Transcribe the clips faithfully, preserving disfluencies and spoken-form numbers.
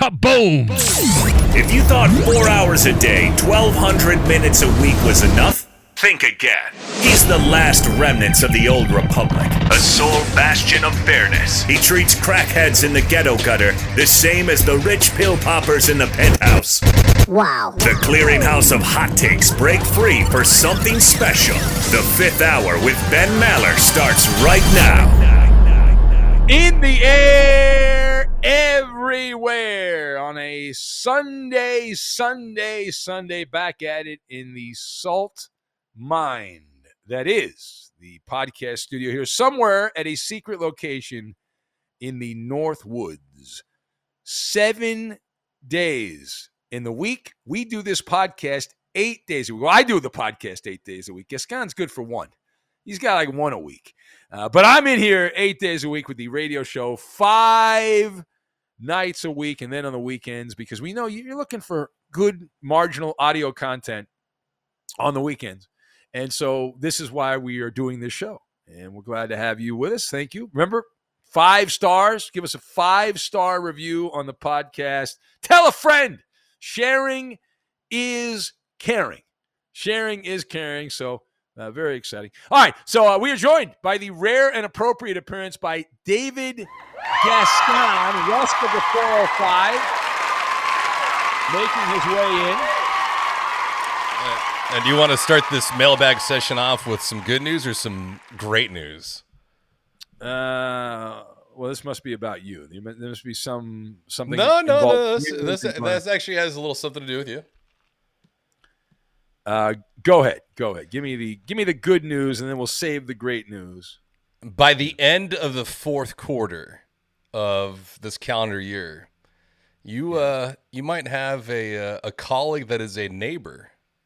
Kaboom! If you thought four hours a day, twelve hundred minutes a week was enough, think again. He's the last remnants of the old republic, a sole bastion of fairness. He treats crackheads in the ghetto gutter the same as the rich pill poppers in the penthouse. Wow. The clearinghouse of hot takes break free for something special. The fifth hour with Ben Maller starts right now. In the air, everywhere, on a Sunday, Sunday, Sunday, back at it in the salt mine that is the podcast studio here, somewhere at a secret location in the North Woods. Seven days in the week. We do this podcast eight days a week. Well, I do the podcast eight days a week. Gascon's good for one. He's got like one a week. Uh, but I'm in here eight days a week with the radio show, five nights a week, and then on the weekends, because we know you're looking for good marginal audio content on the weekends. And so this is why we are doing this show. And we're glad to have you with us. Thank you. Remember, five stars. Give us a five-star review on the podcast. Tell a friend. Sharing is caring. Sharing is caring. So uh, very exciting. All right. So uh, we are joined by the rare and appropriate appearance by David Gascon, west of the four oh five, making his way in. Uh, and do you want to start this mailbag session off with some good news or some great news? Uh, well, this must be about you. There must be some something. No, no, involved. no. This, this, this actually has a little something to do with you. Uh, go ahead, go ahead. Give me the give me the good news, and then we'll save the great news. By the end of the fourth quarter of this calendar year, you uh you might have a a colleague that is a neighbor.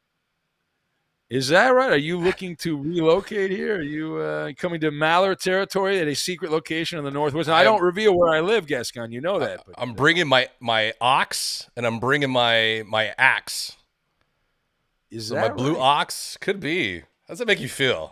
Is that right? Are you looking to relocate here? Are you uh, coming to Maller territory at a secret location in the Northwest? Now, I don't reveal where I live, Gascon. You know that. But, I'm bringing my, my ox, and I'm bringing my my axe. Is so that my blue right? ox? Could be. How does that make you feel?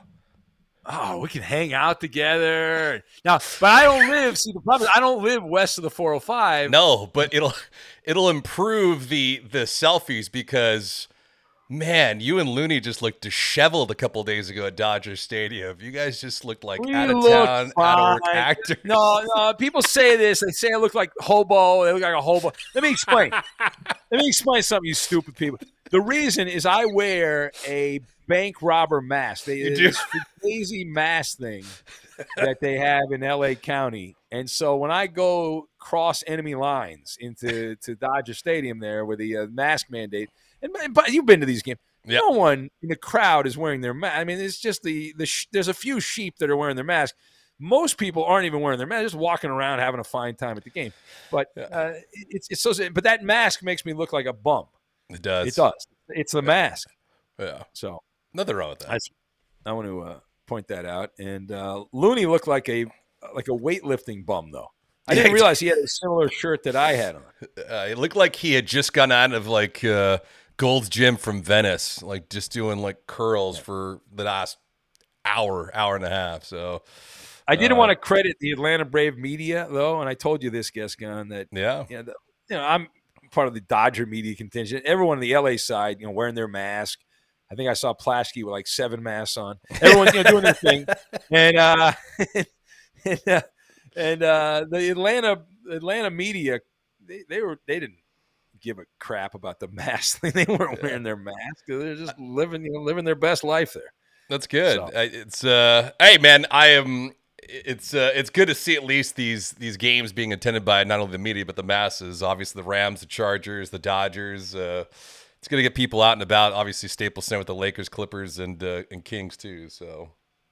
Oh, we can hang out together. Now, but I don't live, see, the problem is I don't live west of the four oh five. No, but it'll it'll improve the the selfies because, man, you and Looney just looked disheveled a couple days ago at Dodger Stadium. You guys just looked like We out of look town, out of work fine. actors. No, no, people say this. They say I look like hobo. They look like a hobo. Let me explain. Let me explain something, you stupid people. The reason is I wear a bank robber mask. They, You do? this crazy mask thing that they have in L A County. And so when I go cross enemy lines into to Dodger Stadium there with the uh, mask mandate, and but you've been to these games, Yep. no one in the crowd is wearing their mask. I mean, it's just the the sh- there's a few sheep that are wearing their mask. Most people aren't even wearing their mask; just walking around having a fine time at the game. But uh, it's it's so. But that mask makes me look like a bum. It does. It does. It's the mask. Yeah. So Nothing wrong with that. I, I want to uh, point that out. And uh, Looney looked like a like a weightlifting bum, though. I didn't realize he had a similar shirt that I had on. Uh, it looked like he had just gone out of like uh, Gold's Gym from Venice, like just doing like curls for the last hour, hour and a half. So I didn't uh, want to credit the Atlanta Brave media, though, and I told you this, Gascon, that yeah, you know, the, you know I'm part of the Dodger media contingent. Everyone on the L A side, you know, wearing their mask. I think I saw Plaschke with like seven masks on. Everyone's you know, doing their thing, and uh, and, uh, and uh, the Atlanta Atlanta media, they, they were they didn't give a crap about the mask thing. They weren't wearing their mask. They're just living you know, living their best life there. that's good. So. I, it's uh, hey man, I am. It's uh, it's good to see at least these these games being attended by not only the media but the masses. Obviously, the Rams, the Chargers, the Dodgers. Uh, it's going to get people out and about. Obviously, Staples Center with the Lakers, Clippers, and uh, and Kings too. So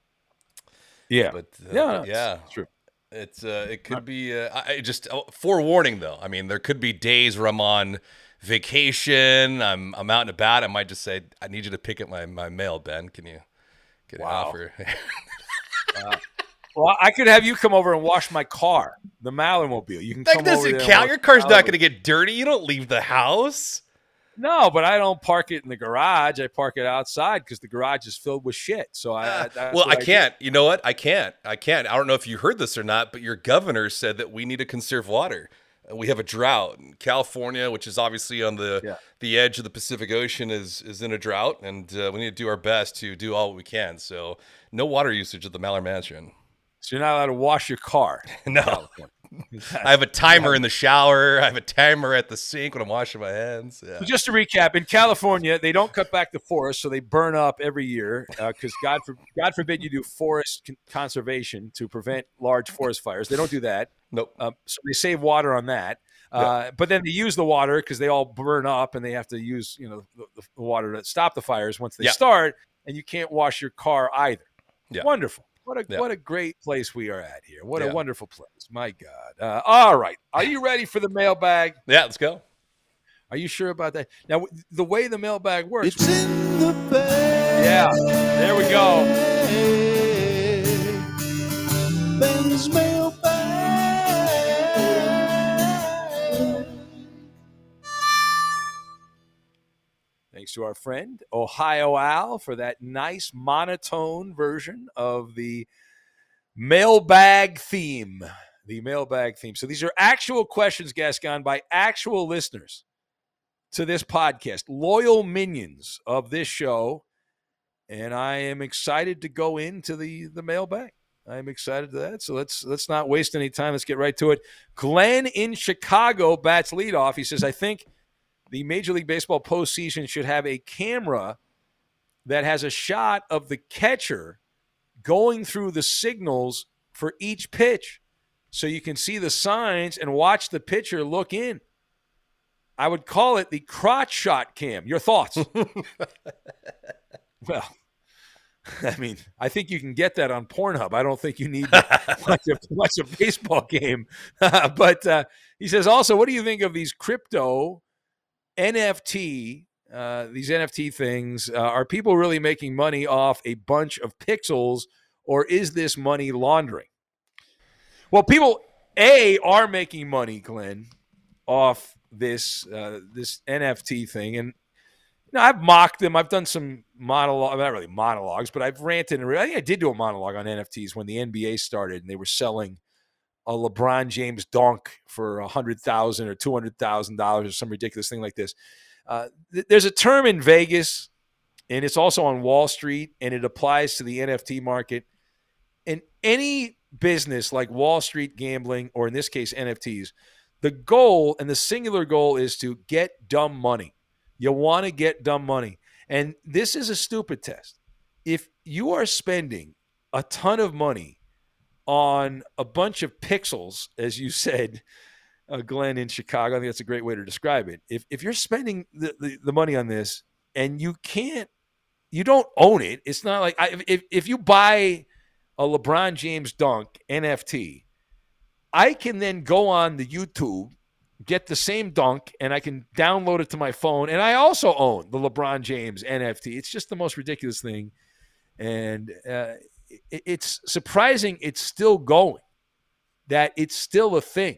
Yeah, but uh, yeah, but no, yeah, it's true. It's uh, it could be uh, I I just oh, forewarning though. I mean, there could be days where I'm on vacation. I'm I'm out and about. I might just say, I need you to pick up my, my mail, Ben. Can you get an Wow. offer? Uh, well, I could have you come over and wash my car, the Malamobile. You can That come over doesn't there and count. wash Your the car's not Malibu. going to get dirty. You don't leave the house. No, but I don't park it in the garage. I park it outside because the garage is filled with shit. So I, Uh, that's well, what I do. can't. You know what? I can't. I can't. I don't know if you heard this or not, but your governor said that we need to conserve water. we have a drought. California, which is obviously on the Yeah. the edge of the Pacific Ocean, is is in a drought, and uh, we need to do our best to do all we can. So no water usage at the Mallard Mansion. So you're not allowed to wash your car. No. I have a timer in the shower. I have a timer at the sink when I'm washing my hands. Yeah. So just to recap, in California, they don't cut back the forest, so they burn up every year because uh, God, for, God forbid you do forest con- conservation to prevent large forest fires. They don't do that. Nope. Uh, so they save water on that. Uh, yeah. But then they use the water because they all burn up, and they have to use you know the, the water to stop the fires once they yeah. start. And you can't wash your car either. Yeah. Wonderful. What a yeah. what a great place we are at here. What yeah. a wonderful place. My God. Uh, all right. Are you ready for the mailbag? Yeah, let's go. Are you sure about that? Now, the way the mailbag works. It's in the bag. Yeah. There we go. Ben's mailbag. Thanks to our friend Ohio Al for that nice monotone version of the mailbag theme. The mailbag theme. So these are actual questions, Gascon, by actual listeners to this podcast, loyal minions of this show. And I am excited to go into the, the mailbag. I'm excited to that. So let's let's not waste any time. Let's get right to it. Glenn in Chicago bats leadoff. He says, I think the Major League Baseball postseason should have a camera that has a shot of the catcher going through the signals for each pitch so you can see the signs and watch the pitcher look in. I would call it the crotch shot cam. Your thoughts? Well, I mean, I think you can get that on Pornhub. I don't think you need to watch, a, watch a baseball game. but uh, he says also, what do you think of these crypto N F T, uh, these N F T things? Uh, are people really making money off a bunch of pixels, or is this money laundering? Well, people, A, are making money, Glenn, off this uh, this N F T thing. And you know, I've mocked them. I've done some monologue, not really monologues, but I've ranted. And I think I did do a monologue on N F Ts when the N B A started and they were selling a LeBron James dunk for one hundred thousand dollars or two hundred thousand dollars or some ridiculous thing like this. Uh, th- there's a term in Vegas, and it's also on Wall Street, and it applies to the N F T market. In any business like Wall Street gambling, or in this case, N F Ts, the goal and the singular goal is to get dumb money. You want to get dumb money. And this is a stupid test. If you are spending a ton of money on a bunch of pixels, as you said, uh, Glenn, in Chicago, I think that's a great way to describe it. If if you're spending the, the, the money on this and you can't, you don't own it, it's not like, I, if if you buy a LeBron James dunk N F T, I can then go on the YouTube, get the same dunk, and I can download it to my phone. And I also own the LeBron James N F T. It's just the most ridiculous thing. And uh, it, it's surprising it's still going, that it's still a thing.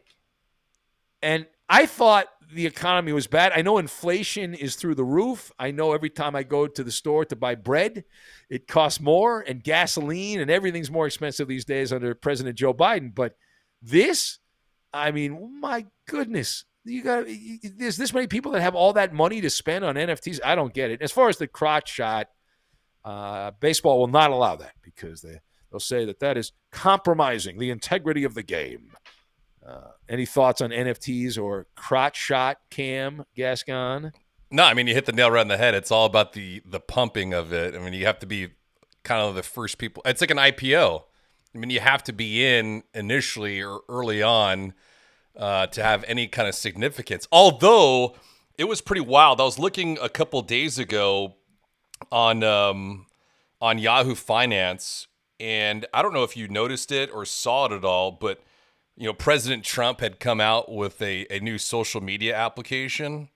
And I thought the economy was bad. I know inflation is through the roof. I know every time I go to the store to buy bread, it costs more, and gasoline and everything's more expensive these days under President Joe Biden. But this, I mean, my goodness, you got there's this many people that have all that money to spend on N F Ts. I don't get it. As far as the crotch shot, uh, baseball will not allow that because they, they'll say that that is compromising the integrity of the game. Uh, any thoughts on N F Ts or crotch shot cam, Gascon? No, I mean, you hit the nail right on the head. It's all about the the pumping of it. I mean, you have to be kind of the first people. It's like an I P O. I mean, you have to be in initially or early on uh, to have any kind of significance. Although it was pretty wild. I was looking a couple days ago on um, on Yahoo Finance, and I don't know if you noticed it or saw it at all, but you know, President Trump had come out with a, a new social media application.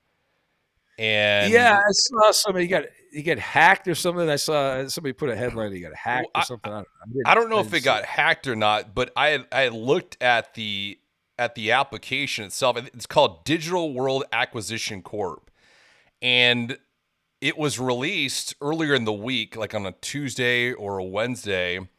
And yeah, I saw somebody got he got hacked or something. I saw somebody put a headline, he got hacked well, or something. I, I don't know. I don't know I if it got it. hacked or not, but I I looked at the at the application itself. It's called Digital World Acquisition Corp. And it was released earlier in the week, like on a Tuesday or a Wednesday.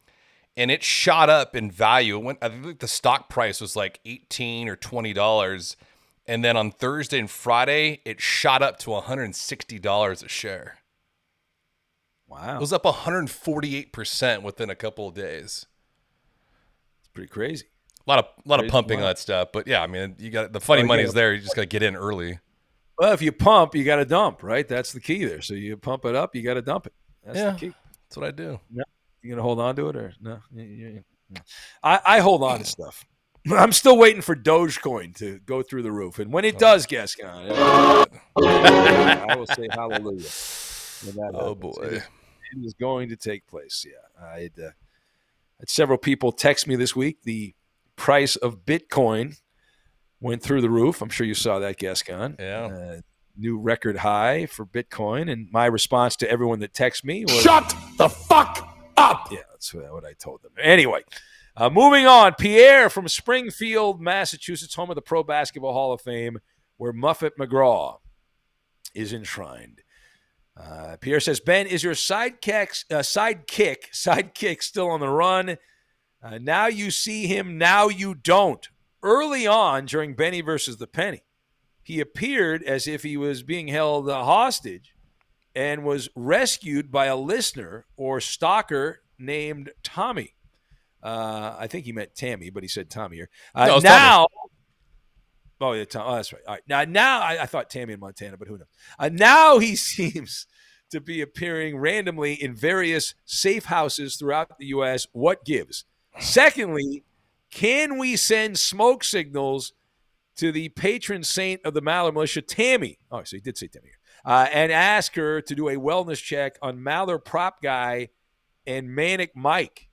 and it shot up in value. It went, I think the stock price was like eighteen or twenty dollars. And then on Thursday and Friday, it shot up to one hundred sixty dollars a share. Wow. It was up one hundred forty-eight percent within a couple of days. It's pretty crazy. A lot of a lot Crazy. of pumping Wow. on that stuff. But yeah, I mean, you got the funny Oh, money's yeah. there. You just got to get in early. Well, if you pump, you got to dump, right? That's the key there. So you pump it up, you got to dump it. That's Yeah. the key. That's what I do. You gonna hold on to it or no? You- you- you- I, I hold on to stuff. I'm still waiting for Dogecoin to go through the roof, and when it does, Gascon, I will say hallelujah. when that Oh, happens. boy. It is, it is going to take place. Yeah, I had, uh, had several people text me this week. The price of Bitcoin went through the roof. I'm sure you saw that, Gascon. Yeah. Uh, new record high for Bitcoin, and my response to everyone that texts me was, Shut the fuck up! yeah, that's what I told them. Anyway, uh, moving on. Pierre from Springfield, Massachusetts, home of the Pro Basketball Hall of Fame, where Muffet McGraw is enshrined. Uh, Pierre says, Ben, is your sidekick, uh, sidekick, sidekick still on the run? Uh, now you see him, now you don't. Early on during Benny versus the Penny, he appeared as if he was being held uh, hostage and was rescued by a listener or stalker named Tommy. Uh, I think he meant Tammy, but he said Tommy here. Uh, No, it's now, oh, yeah, Tom, oh, that's right. All right. Now, now I, I thought Tammy in Montana, but who knows? Uh, now he seems to be appearing randomly in various safe houses throughout the U S. What gives? Secondly, can we send smoke signals to the patron saint of the Maller Militia, Tammy? Oh, so he did say Tammy here. Uh, and ask her to do a wellness check on Maller Prop Guy and Manic Mike.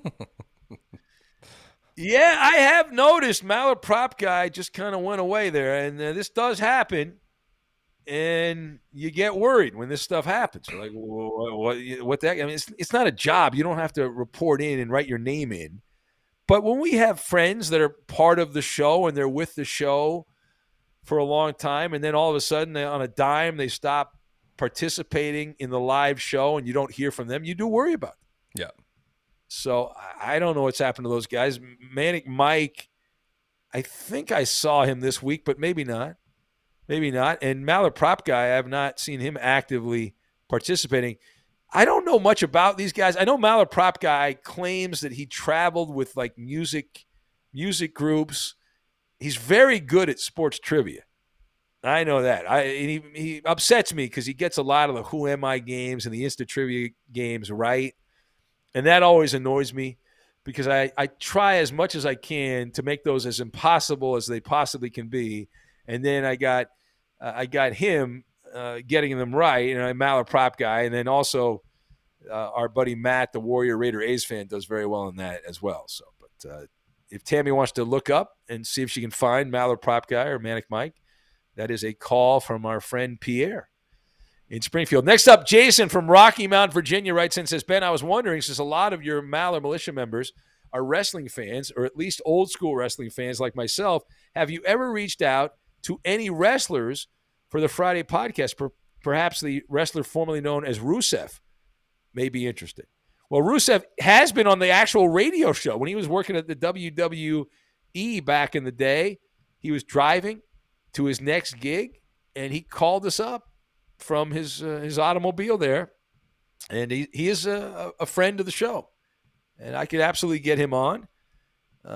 Yeah, I have noticed Maller Prop Guy just kind of went away there, and uh, this does happen, and you get worried when this stuff happens. You're like, what, what, what that? I mean, it's, it's not a job. You don't have to report in and write your name in. But when we have friends that are part of the show and they're with the show for a long time, and then all of a sudden they, on a dime they stop participating in the live show and you don't hear from them, you do worry about it. Yeah. So I don't know what's happened to those guys. Manic Mike, I think I saw him this week, but maybe not. Maybe not. And Maller Prop Guy, I have not seen him actively participating. I don't know much about these guys. I know Maller Prop Guy claims that he traveled with like music, music groups. He's very good at sports trivia. I know that. I he, he upsets me because he gets a lot of the Who Am I games and the Insta Trivia games right. And that always annoys me because I, I try as much as I can to make those as impossible as they possibly can be. And then I got uh, I got him uh, getting them right, and I'm Maller Prop Guy. And then also uh, our buddy Matt, the Warrior Raider A's fan, does very well in that as well. So, but uh, if Tammy wants to look up and see if she can find Maller Prop Guy or Manic Mike, that is a call from our friend Pierre in Springfield. Next up, Jason from Rocky Mount, Virginia, writes in and says, Ben, I was wondering, since a lot of your Maller Militia members are wrestling fans, or at least old school wrestling fans like myself, have you ever reached out to any wrestlers for the Friday podcast? Per- perhaps the wrestler formerly known as Rusev may be interested. Well, Rusev has been on the actual radio show. When he was working at the W W E back in the day, he was driving to his next gig, and he called us up from his uh, his automobile there, and he, he is a, a friend of the show, and I could absolutely get him on. Uh,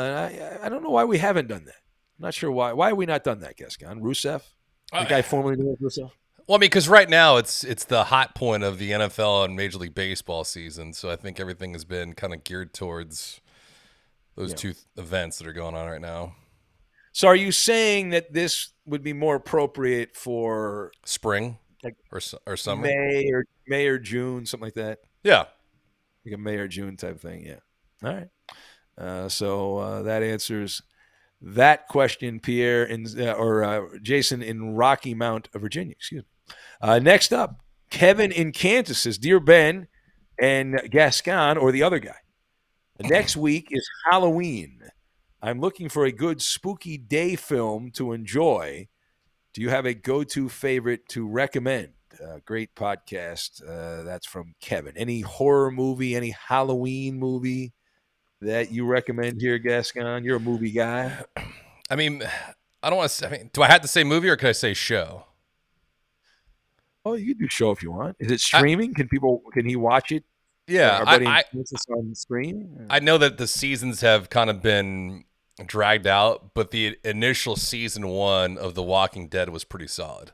I, I don't know why we haven't done that. I'm not sure why. Why have we not done that, Gascon? Rusev? The guy formerly known as Rusev? Well, I mean, because right now it's it's the hot point of the N F L and Major League Baseball season, so I think everything has been kind of geared towards those Yeah. two th- events that are going on right now. So are you saying that this would be more appropriate for Spring Like or su- or summer? May or May or June, something like that? Yeah. Like a May or June type thing, yeah. All right. Uh, so uh, that answers that question, Pierre in, uh, or uh, Jason in Rocky Mount, Virginia. Excuse me. Uh, next up, Kevin in Kansas says, Dear Ben and Gascon, or the other guy, next week is Halloween. I'm looking for a good spooky day film to enjoy. Do you have a go-to favorite to recommend? Uh, great podcast. Uh, that's from Kevin. Any horror movie, any Halloween movie that you recommend here, Gascon? You're a movie guy. I mean, I don't want to. I mean, do I have to say movie or can I say show? Oh, you can do show if you want. Is it streaming? I, can people? Can he watch it? Yeah, I, I, on screen. I know that the seasons have kind of been dragged out, but the initial season one of The Walking Dead was pretty solid.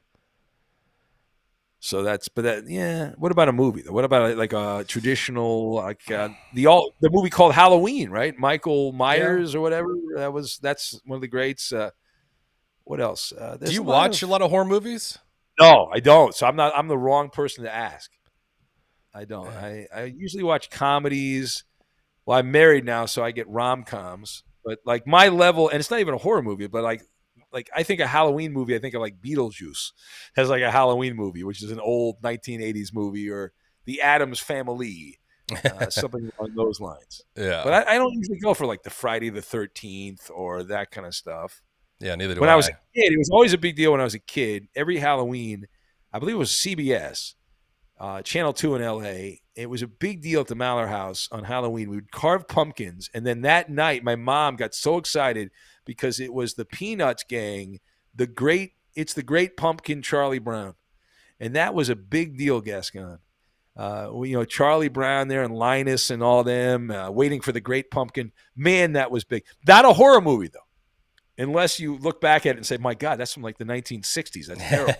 So that's, but that, yeah. What about a movie though? What about like a traditional, like uh, the all the movie called Halloween, right? Michael Myers yeah. or whatever. That was that's one of the greats. Uh, what else? Uh, Do you a watch of, a lot of horror movies? No, I don't. So I'm not. I'm the wrong person to ask. I don't. I, I usually watch comedies. Well, I'm married now, so I get rom-coms. But like my level, and it's not even a horror movie, but like, like I think a Halloween movie, I think of like Beetlejuice has like a Halloween movie, which is an old nineteen eighties movie, or The Addams Family, uh, something along those lines. Yeah. But I, I don't usually go for like the Friday the thirteenth or that kind of stuff. Yeah, neither do when I. I was a kid, it was always a big deal when I was a kid. Every Halloween, I believe it was C B S. Uh, Channel two in L A. It was a big deal at the Maller House on Halloween. We would carve pumpkins, and then that night, my mom got so excited because it was the Peanuts gang, the great. It's the Great Pumpkin, Charlie Brown, and that was a big deal, Gascon. Uh, you know, Charlie Brown there and Linus and all them uh, waiting for the Great Pumpkin. Man, that was big. Not a horror movie though, unless you look back at it and say, "My God, that's from like the nineteen sixties. That's terrible."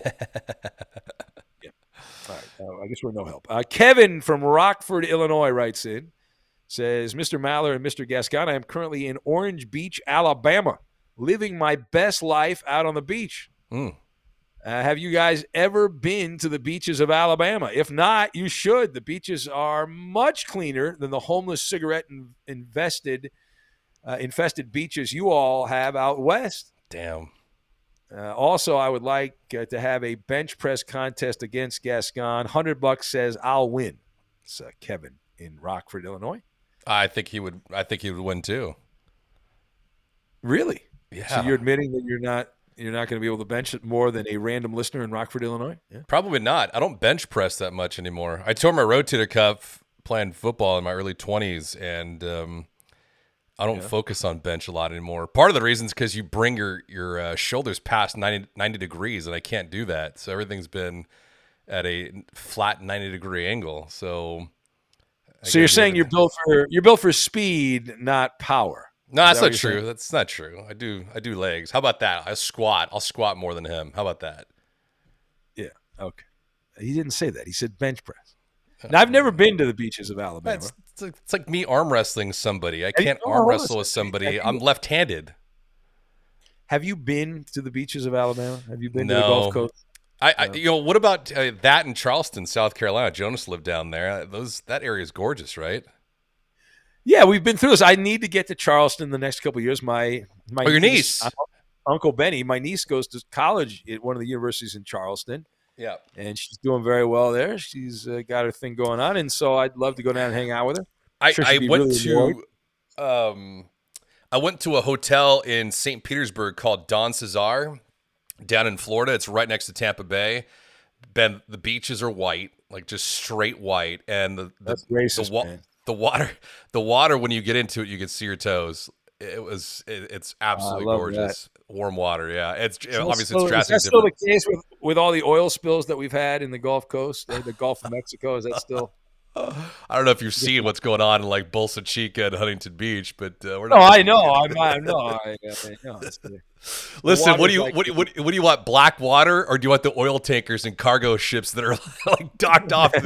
All right, uh, I guess we're no help. Uh, Kevin from Rockford, Illinois writes in, says, Mister Maller and Mister Gascon, I am currently in Orange Beach, Alabama, living my best life out on the beach. Mm. Uh, have you guys ever been to the beaches of Alabama? If not, you should. The beaches are much cleaner than the homeless, cigarette invested, uh, infested beaches you all have out west. Damn. Uh, also, I would like uh, to have a bench press contest against Gascon. one hundred bucks says I'll win. It's uh, Kevin in Rockford, Illinois. I think he would. I think he would win too. Really? Yeah. So you're admitting that you're not you're not going to be able to bench it more than a random listener in Rockford, Illinois? Yeah. Probably not. I don't bench press that much anymore. I tore my rotator cuff playing football in my early twenties, and um, I don't yeah. focus on bench a lot anymore. Part of the reason is because you bring your your uh, shoulders past ninety, ninety degrees, and I can't do that. So everything's been at a flat ninety degree angle. So, I so you're saying you're built for you're built for speed, not power. No, that's that not true. Saying? That's not true. I do I do legs. How about that? I squat. I'll squat more than him. How about that? Yeah. Okay. He didn't say that. He said bench press. Now, I've never been to the beaches of Alabama. It's, it's, like, it's like me arm wrestling somebody. I can't arm wrestle with somebody. I'm left-handed. Have you been to the beaches of Alabama? Have you been no. to the Gulf Coast? I, I, you know, what about uh, that in Charleston, South Carolina? Jonas lived down there. Those that area is gorgeous, right? Yeah, we've been through this. I need to get to Charleston the next couple of years. My my oh, your niece, niece Uncle Benny, my niece goes to college at one of the universities in Charleston. Yeah, and she's doing very well there. She's uh, got her thing going on, and so I'd love to go down and hang out with her. I, sure I went really to, um, I went to a hotel in Saint Petersburg called Don Cesar, down in Florida. It's right next to Tampa Bay. Ben, the beaches are white, like just straight white, and the the, That's racist, the, wa- man. the water, the water. When you get into it, you can see your toes. It was, it, it's absolutely oh, gorgeous. That. Warm water, yeah. It's so obviously still, it's drastically is that still different. the case with, with all the oil spills that we've had in the Gulf Coast, uh, the Gulf of Mexico? Is that still? I don't know if you've seen what's going on in like Bolsa Chica and Huntington Beach, but uh, we're no, not. I know, I'm not. No, I, I know. Listen, what do you like, what, what what do you want? Black water, or do you want the oil tankers and cargo ships that are like docked off?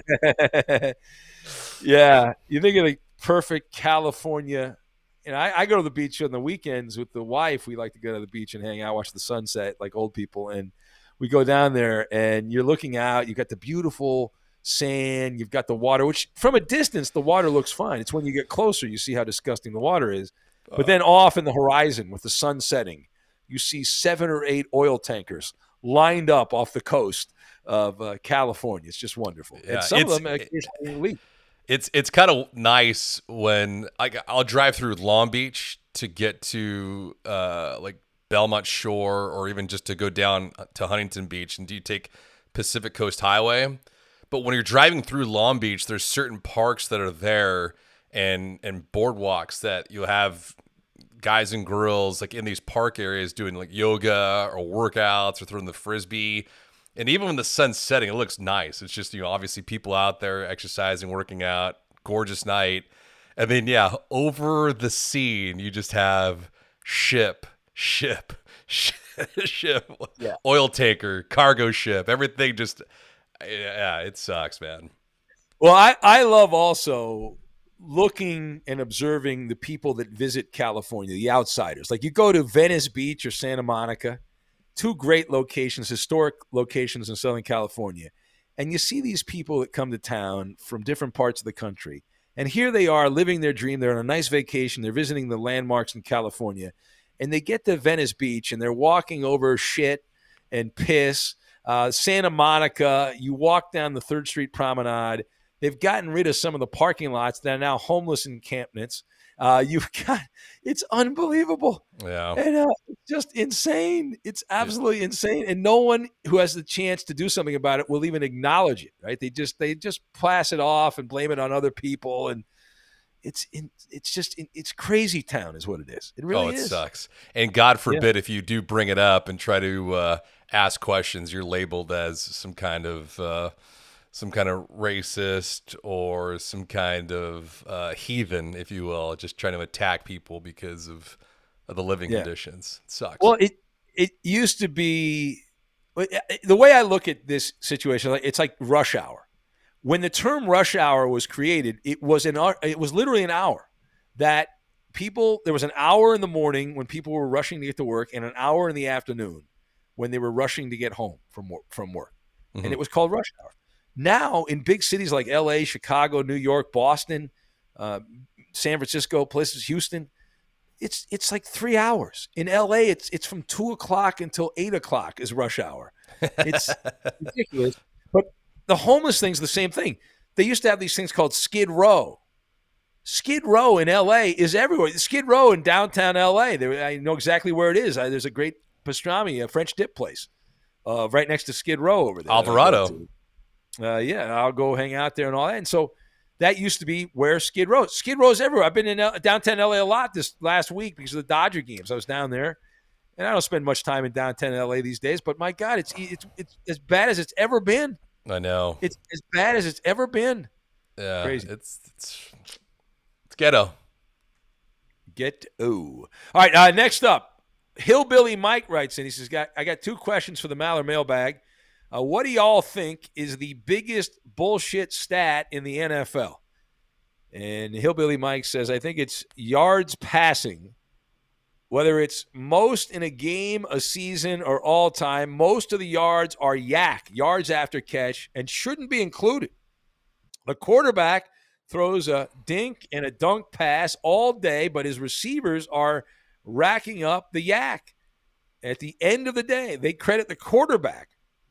The- yeah, you think of the perfect California. And I, I go to the beach on the weekends with the wife. We like to go to the beach and hang out, watch the sunset like old people. And we go down there and you're looking out. You've got the beautiful sand. You've got the water, which from a distance, the water looks fine. It's when you get closer, you see how disgusting the water is. But then off in the horizon with the sun setting, you see seven or eight oil tankers lined up off the coast of uh, California. It's just wonderful. Yeah, and some of them occasionally leak. It's it's kind of nice when I, I'll drive through Long Beach to get to uh, like Belmont Shore, or even just to go down to Huntington Beach, and do you take Pacific Coast Highway. But when you're driving through Long Beach, there's certain parks that are there and and boardwalks that you'll have guys and girls like in these park areas doing like yoga or workouts or throwing the frisbee. And even when the sun's setting, it looks nice. It's just, you know, obviously people out there exercising, working out, gorgeous night. And then, yeah, over the scene, you just have ship, ship, ship, ship, yeah. oil tanker, cargo ship, everything just, yeah, it sucks, man. Well, I, I love also looking and observing the people that visit California, the outsiders. Like you go to Venice Beach or Santa Monica, two great locations, historic locations in Southern California. And you see these people that come to town from different parts of the country. And here they are living their dream. They're on a nice vacation. They're visiting the landmarks in California. And they get to Venice Beach and they're walking over shit and piss. Uh, Santa Monica, you walk down the third Street Promenade. They've gotten rid of some of the parking lots that are now homeless encampments. Uh, you've got, it's unbelievable. Yeah. And uh, it's just insane. It's absolutely yeah. insane. And no one who has the chance to do something about it will even acknowledge it, right? They just, they just pass it off and blame it on other people. And it's, in, it's just, it's crazy town is what it is. It really is. Oh, it is. sucks. And God forbid yeah. if you do bring it up and try to uh, ask questions, you're labeled as some kind of, uh, some kind of racist or some kind of uh, heathen, if you will, just trying to attack people because of, of the living yeah. conditions. It sucks. Well, it it used to be the way I look at this situation. It's like rush hour. When the term rush hour was created, it was an it was literally an hour that people. There was an hour in the morning when people were rushing to get to work, and an hour in the afternoon when they were rushing to get home from work, from work, mm-hmm. and it was called rush hour. Now, in big cities like L A, Chicago, New York, Boston, uh, San Francisco, places, Houston, it's it's like three hours. In L A, it's it's from two o'clock until eight o'clock is rush hour. It's ridiculous. But the homeless thing's the same thing. They used to have these things called Skid Row. Skid Row in L A is everywhere. Skid Row in downtown L A, there, I know exactly where it is. I, there's a great pastrami, a French dip place, uh, right next to Skid Row over there. Alvarado. Uh, yeah, I'll go hang out there and all that. And so that used to be where Skid Row. Skid Row's everywhere. I've been in L- downtown L A a lot this last week because of the Dodger games. I was down there, and I don't spend much time in downtown L A these days. But my God, it's it's it's as bad as it's ever been. I know. It's as bad as it's ever been. Yeah, crazy. It's it's it's ghetto. Ghetto. All right. Uh, next up, Hillbilly Mike writes in. He says, "Got I got two questions for the Maller mailbag. Uh, what do y'all think is the biggest bullshit stat in the N F L?" And Hillbilly Mike says, I think it's yards passing. Whether it's most in a game, a season, or all time, most of the yards are yak, yards after catch, and shouldn't be included. The quarterback throws a dink and a dunk pass all day, but his receivers are racking up the yak. At the end of the day, they credit the quarterback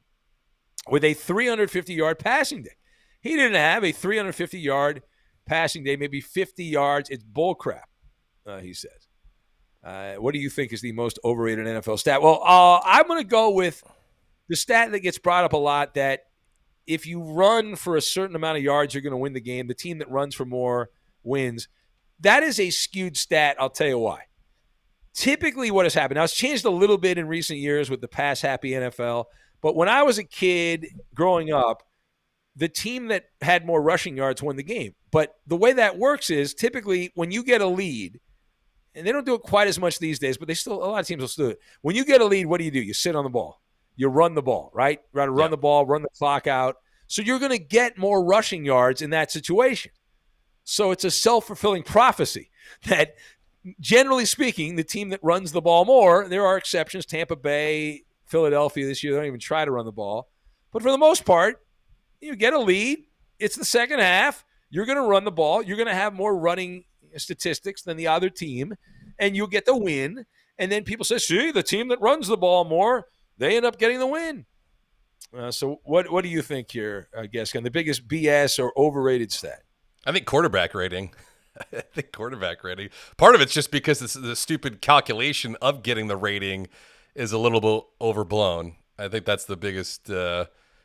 with a three hundred fifty-yard passing day. He didn't have a three hundred fifty-yard passing day, maybe fifty yards. It's bullcrap, uh, he says. Uh, what do you think is the most overrated N F L stat? Well, uh, I'm going to go with the stat that gets brought up a lot, that if you run for a certain amount of yards, you're going to win the game. The team that runs for more wins. That is a skewed stat. I'll tell you why. Typically what has happened, now it's changed a little bit in recent years with the pass-happy N F L, but when I was a kid growing up, the team that had more rushing yards won the game. But the way that works is typically when you get a lead, and they don't do it quite as much these days, but they still, a lot of teams will still do it. When you get a lead, what do you do? You sit on the ball. You run the ball, right? You run yeah. the ball, run the clock out. So you're going to get more rushing yards in that situation. So it's a self-fulfilling prophecy that, generally speaking, the team that runs the ball more, there are exceptions, Tampa Bay, Philadelphia this year, they don't even try to run the ball. But for the most part, you get a lead. It's the second half. You're going to run the ball. You're going to have more running statistics than the other team, and you'll get the win. And then people say, see, the team that runs the ball more, they end up getting the win. Uh, so what what do you think here, uh, Gascon? The biggest B S or overrated stat? I think quarterback rating. I think quarterback rating. Part of it's just because this, the stupid calculation of getting the rating is a little bit overblown. I think that's the biggest uh,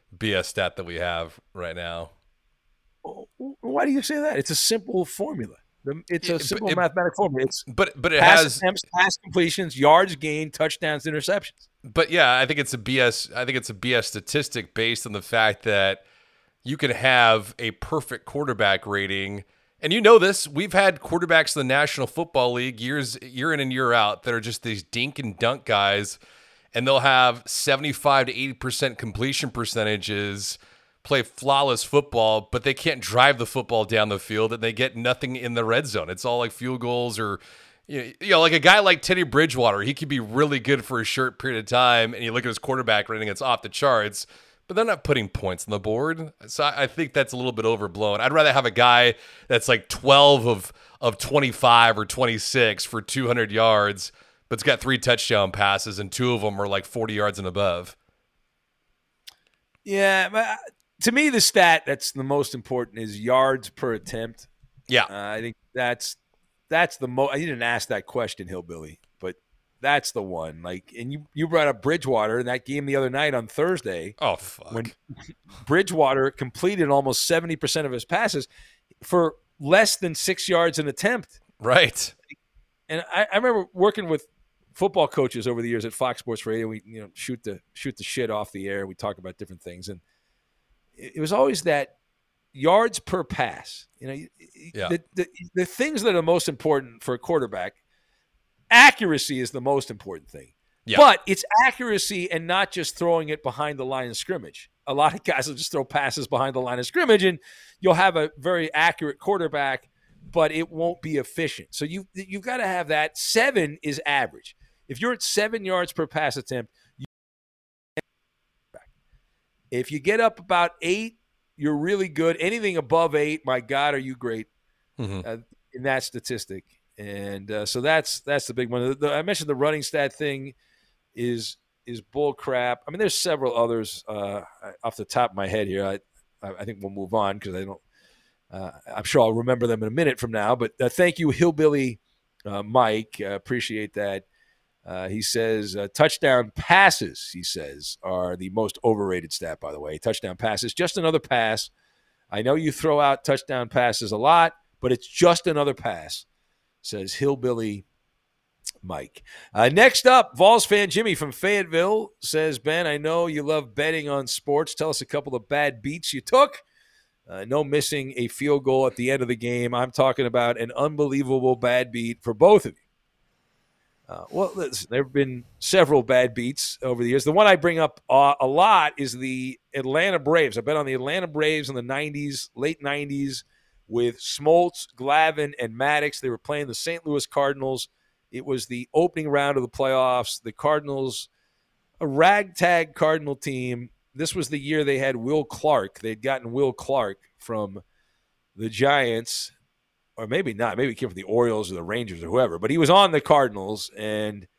B S stat that we have right now. Why do you say that? It's a simple formula. It's a Yeah, simple but it- mathematical formula. It's But but it pass has attempts, pass completions, yards gained, touchdowns, interceptions. But yeah, I think it's a B S. I think it's a B S statistic based on the fact that you can have a perfect quarterback rating, and you know this. We've had quarterbacks in the National Football League years, year in and year out, that are just these dink and dunk guys, and they'll have seventy-five to eighty percent completion percentages, play flawless football, but they can't drive the football down the field, and they get nothing in the red zone. It's all like field goals or. You know, like a guy like Teddy Bridgewater, he could be really good for a short period of time, and you look at his quarterback rating, it's off the charts, but they're not putting points on the board. So I think that's a little bit overblown. I'd rather have a guy that's like twelve of, of twenty-five or twenty-six for two hundred yards, but it's got three touchdown passes, and two of them are like forty yards and above. Yeah, but to me, the stat that's the most important is yards per attempt. Yeah. Uh, I think that's That's the most. I didn't ask that question, Hillbilly, but that's the one. Like, and you, you brought up Bridgewater in that game the other night on Thursday. Oh, fuck. When Bridgewater completed almost seventy percent of his passes for less than six yards an attempt. Right. And I, I remember working with football coaches over the years at Fox Sports Radio. We you know shoot the shoot the shit off the air. We talk about different things, and it, it was always that. Yards per pass. You know, yeah. the, the the things that are most important for a quarterback, accuracy is the most important thing. Yeah. But it's accuracy and not just throwing it behind the line of scrimmage. A lot of guys will just throw passes behind the line of scrimmage, and you'll have a very accurate quarterback, but it won't be efficient. So you you've got to have that. Seven is average. If you're at seven yards per pass attempt, you if you get up about eight, you're really good. Anything above eight, my God, are you great mm-hmm. uh, in that statistic? And uh, so that's that's the big one. The, the, I mentioned the running stat thing is is bull crap. I mean, there's several others uh, off the top of my head here. I I think we'll move on because I don't. Uh, I'm sure I'll remember them in a minute from now. But uh, thank you, Hillbilly uh, Mike. Uh, appreciate that. Uh, he says uh, touchdown passes, he says, are the most overrated stat, by the way. Touchdown passes, just another pass. I know you throw out touchdown passes a lot, but it's just another pass, says Hillbilly Mike. Uh, next up, Vols fan Jimmy from Fayetteville says, Ben, I know you love betting on sports. Tell us a couple of bad beats you took. Uh, no missing a field goal at the end of the game. I'm talking about an unbelievable bad beat for both of you. Uh, well, listen, there have been several bad beats over the years. The one I bring up uh, a lot is the Atlanta Braves. I bet on the Atlanta Braves in the nineties, late nineties, with Smoltz, Glavine, and Maddox. They were playing the Saint Louis Cardinals. It was the opening round of the playoffs. The Cardinals, a ragtag Cardinal team. This was the year they had Will Clark. They'd gotten Will Clark from the Giants. Or maybe not. Maybe he came from the Orioles or the Rangers or whoever. But he was on the Cardinals, and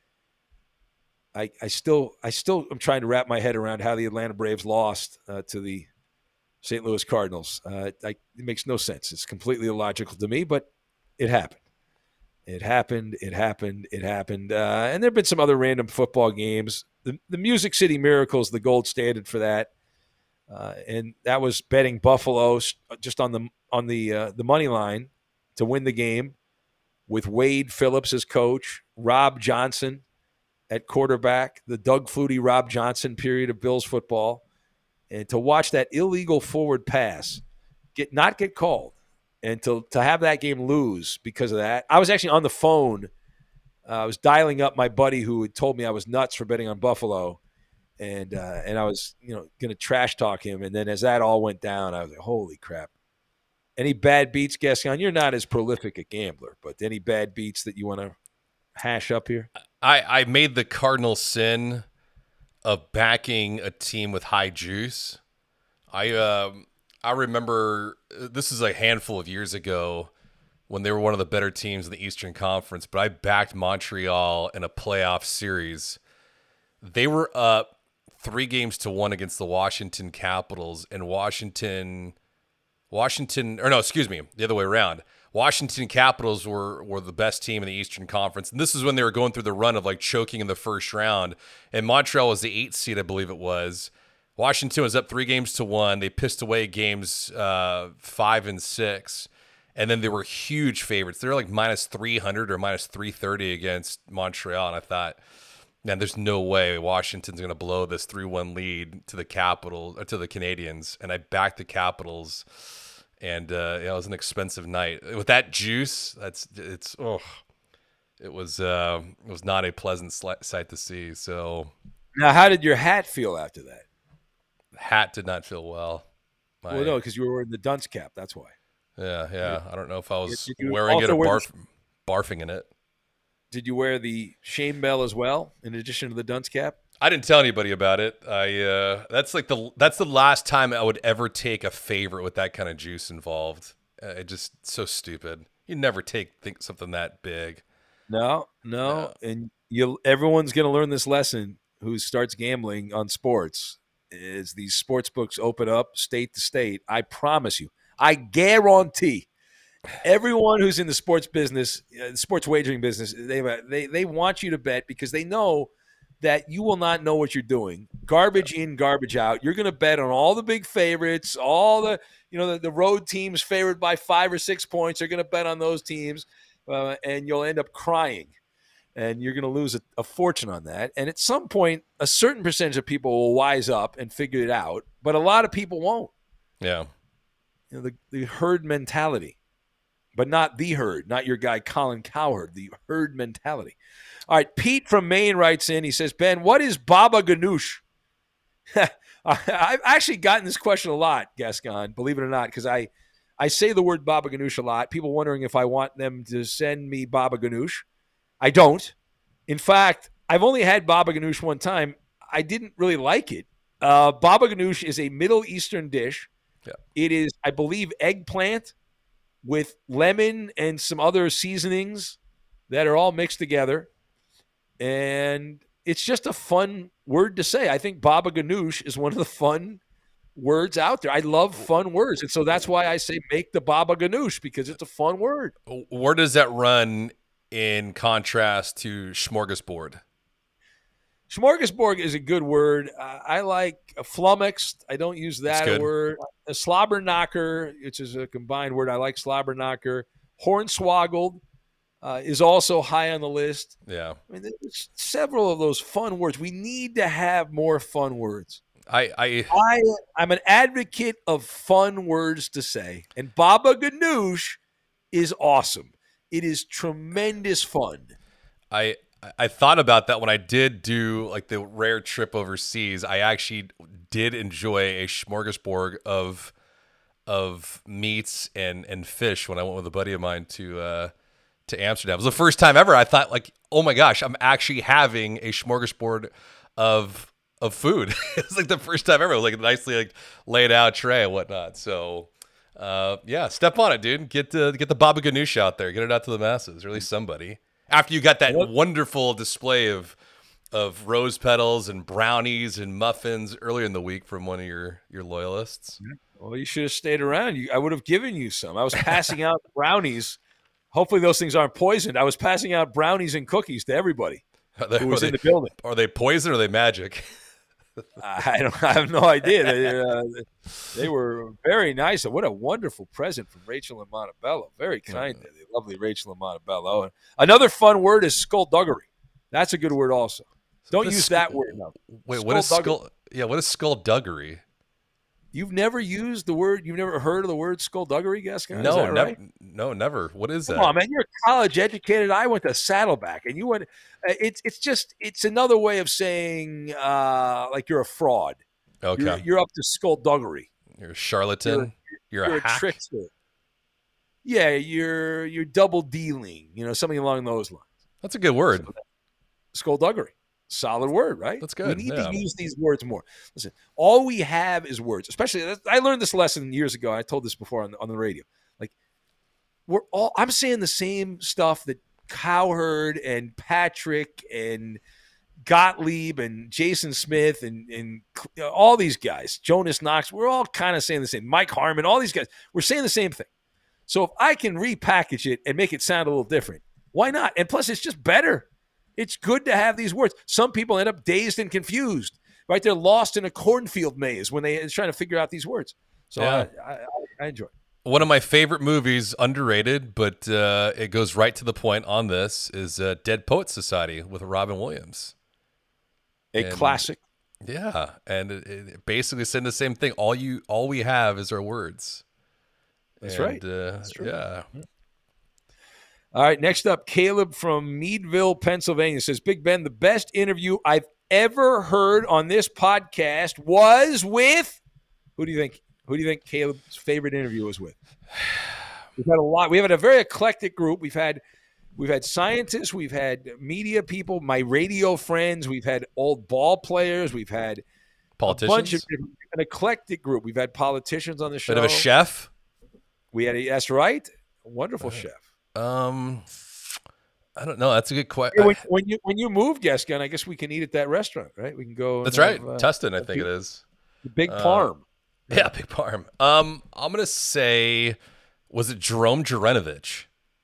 I, I still, I still, am trying to wrap my head around how the Atlanta Braves lost uh, to the Saint Louis Cardinals. Uh, I, it makes no sense. It's completely illogical to me, but it happened. It happened. It happened. It happened. Uh, and there have been some other random football games. The, the Music City Miracle is the gold standard for that, uh, and that was betting Buffalo just on the on the uh, the money line to win the game with Wade Phillips as coach, Rob Johnson at quarterback, the Doug Flutie, Rob Johnson period of Bills football, and to watch that illegal forward pass get not get called and to, to have that game lose because of that. I was actually on the phone. Uh, I was dialing up my buddy who had told me I was nuts for betting on Buffalo, and uh, and I was you know going to trash talk him. And then as that all went down, I was like, holy crap. Any bad beats, Gascon? You're not as prolific a gambler, but any bad beats that you want to hash up here? I, I made the cardinal sin of backing a team with high juice. I um I remember this is a handful of years ago when they were one of the better teams in the Eastern Conference, but I backed Montreal in a playoff series. They were up three games to one against the Washington Capitals, and Washington... Washington, or no, excuse me, the other way around. Washington Capitals were were the best team in the Eastern Conference, and this is when they were going through the run of like choking in the first round. And Montreal was the eighth seed, I believe it was. Washington was up three games to one. They pissed away games uh, five and six. And then they were huge favorites. They were like minus three hundred or minus three thirty against Montreal. And I thought, man, there's no way Washington's going to blow this three one lead to the Capitals, or to the Canadians. And I backed the Capitals. And uh, yeah, it was an expensive night. With that juice, that's it's oh, it was uh, it was not a pleasant sight to see. So now, how did your hat feel after that? Hat did not feel well. My, well, no, because you were wearing the dunce cap. That's why. Yeah, yeah. I don't know if I was you wearing it or wear barf, the, barfing in it. Did you wear the shame bell as well, in addition to the dunce cap? I didn't tell anybody about it. I uh, that's like the that's the last time I would ever take a favorite with that kind of juice involved. Uh, it just so stupid. You never take think something that big. No, no, yeah. And you everyone's going to learn this lesson who starts gambling on sports. Is these sports books open up state to state? I promise you, I guarantee. Everyone who's in the sports business, uh, sports wagering business, they they they want you to bet because they know that you will not know what you're doing. Garbage in, garbage out. You're going to bet on all the big favorites, all the, you know, the, the road teams favored by five or six points. You're going to bet on those teams, uh, and you'll end up crying. And you're going to lose a, a fortune on that. And at some point, a certain percentage of people will wise up and figure it out, but a lot of people won't. Yeah. You know, the, the herd mentality. But not the herd, not your guy Colin Cowherd, the herd mentality. All right, Pete from Maine writes in. He says, Ben, what is Baba Ganoush? I've actually gotten this question a lot, Gascon, believe it or not, because I, I say the word Baba Ganoush a lot. People wondering if I want them to send me Baba Ganoush. I don't. In fact, I've only had Baba Ganoush one time. I didn't really like it. Uh, Baba Ganoush is a Middle Eastern dish. Yeah. It is, I believe, eggplant with lemon and some other seasonings that are all mixed together. And it's just a fun word to say. I think Baba Ganoush is one of the fun words out there. I love fun words. And so that's why I say make the Baba Ganoush, because it's a fun word. Where does that run in contrast to smorgasbord? Smorgasbord is a good word. Uh, I like a flummoxed. I don't use that word. A slobber knocker, which is a combined word. I like slobber knocker. Hornswoggled uh, is also high on the list. Yeah. I mean, there's several of those fun words. We need to have more fun words. I, I, I, I'm an advocate of fun words to say. And Baba Ganoush is awesome. It is tremendous fun. I I thought about that when I did do like the rare trip overseas. I actually did enjoy a smorgasbord of of meats and, and fish when I went with a buddy of mine to uh, to Amsterdam. It was the first time ever I thought, like, oh my gosh, I'm actually having a smorgasbord of of food. It's like the first time ever, like a nicely like laid out tray and whatnot. So uh, yeah, step on it, dude. Get the get the Baba Ganoush out there. Get it out to the masses. Or at least somebody. After you got that what? wonderful display of of rose petals and brownies and muffins earlier in the week from one of your, your loyalists. Well, you should have stayed around. You, I would have given you some. I was passing out brownies. Hopefully those things aren't poisoned. I was passing out brownies and cookies to everybody they, who was they, in the building. Are they poison or are they magic? I don't. I have no idea. They, uh, they were very nice. What a wonderful present from Rachel and Montebello. Very kind, yeah. The lovely Rachel and Montebello. Another fun word is skullduggery. That's a good word also. Don't use skull, that word. No. Wait, what is skull? Yeah, what is skullduggery? You've never used the word. You've never heard of the word skullduggery, Gascon? No, never. Right? No, never. What is Come that? Come on, man. You're college educated. I went to Saddleback, and you went. Uh, it's it's just it's another way of saying uh, like you're a fraud. Okay, you're, you're up to skullduggery. You're a charlatan. You're, you're, you're a, a hack. trickster. Yeah, you're you're double dealing. You know, something along those lines. That's a good word. So, skullduggery. Solid word, right? That's good. We need yeah. to use these words more. Listen, all we have is words. Especially, I learned this lesson years ago. I told this before on the, on the radio. Like, we're all. I'm saying the same stuff that Cowherd and Patrick and Gottlieb and Jason Smith and and you know, all these guys, Jonas Knox. We're all kind of saying the same. Mike Harmon, all these guys. We're saying the same thing. So if I can repackage it and make it sound a little different, why not? And plus, it's just better. It's good to have these words. Some people end up dazed and confused right? They're lost in a cornfield maze when they're trying to figure out these words. So Yeah. I, I, I enjoy it. One of my favorite movies, underrated, but uh, it goes right to the point on this, is uh, Dead Poets Society with Robin Williams. A And- classic. Yeah, and it, it basically saying the same thing. All you, all we have is our words. That's And, right. Uh, That's true. Yeah. All right, next up, Caleb from Meadville, Pennsylvania says, Big Ben, the best interview I've ever heard on this podcast was with, who do you think? Who do you think Caleb's favorite interview was with? We've had a lot. We've had a very eclectic group. We've had we've had scientists, we've had media people, my radio friends, we've had old ball players, we've had Politicians. a bunch of different, an eclectic group. We've had politicians on the show. Bit of a chef. We had a, that's right, a wonderful chef. Um, I don't know. That's a good Hey, question. when, when you when you move, Gaskin, I guess we can eat at that restaurant, right? We can go. and That's right. have, uh, Tustin, I think it is. the Big Uh, Parm. Yeah, Big Parm. Um, I'm gonna say, was it Jerome Jaranovich?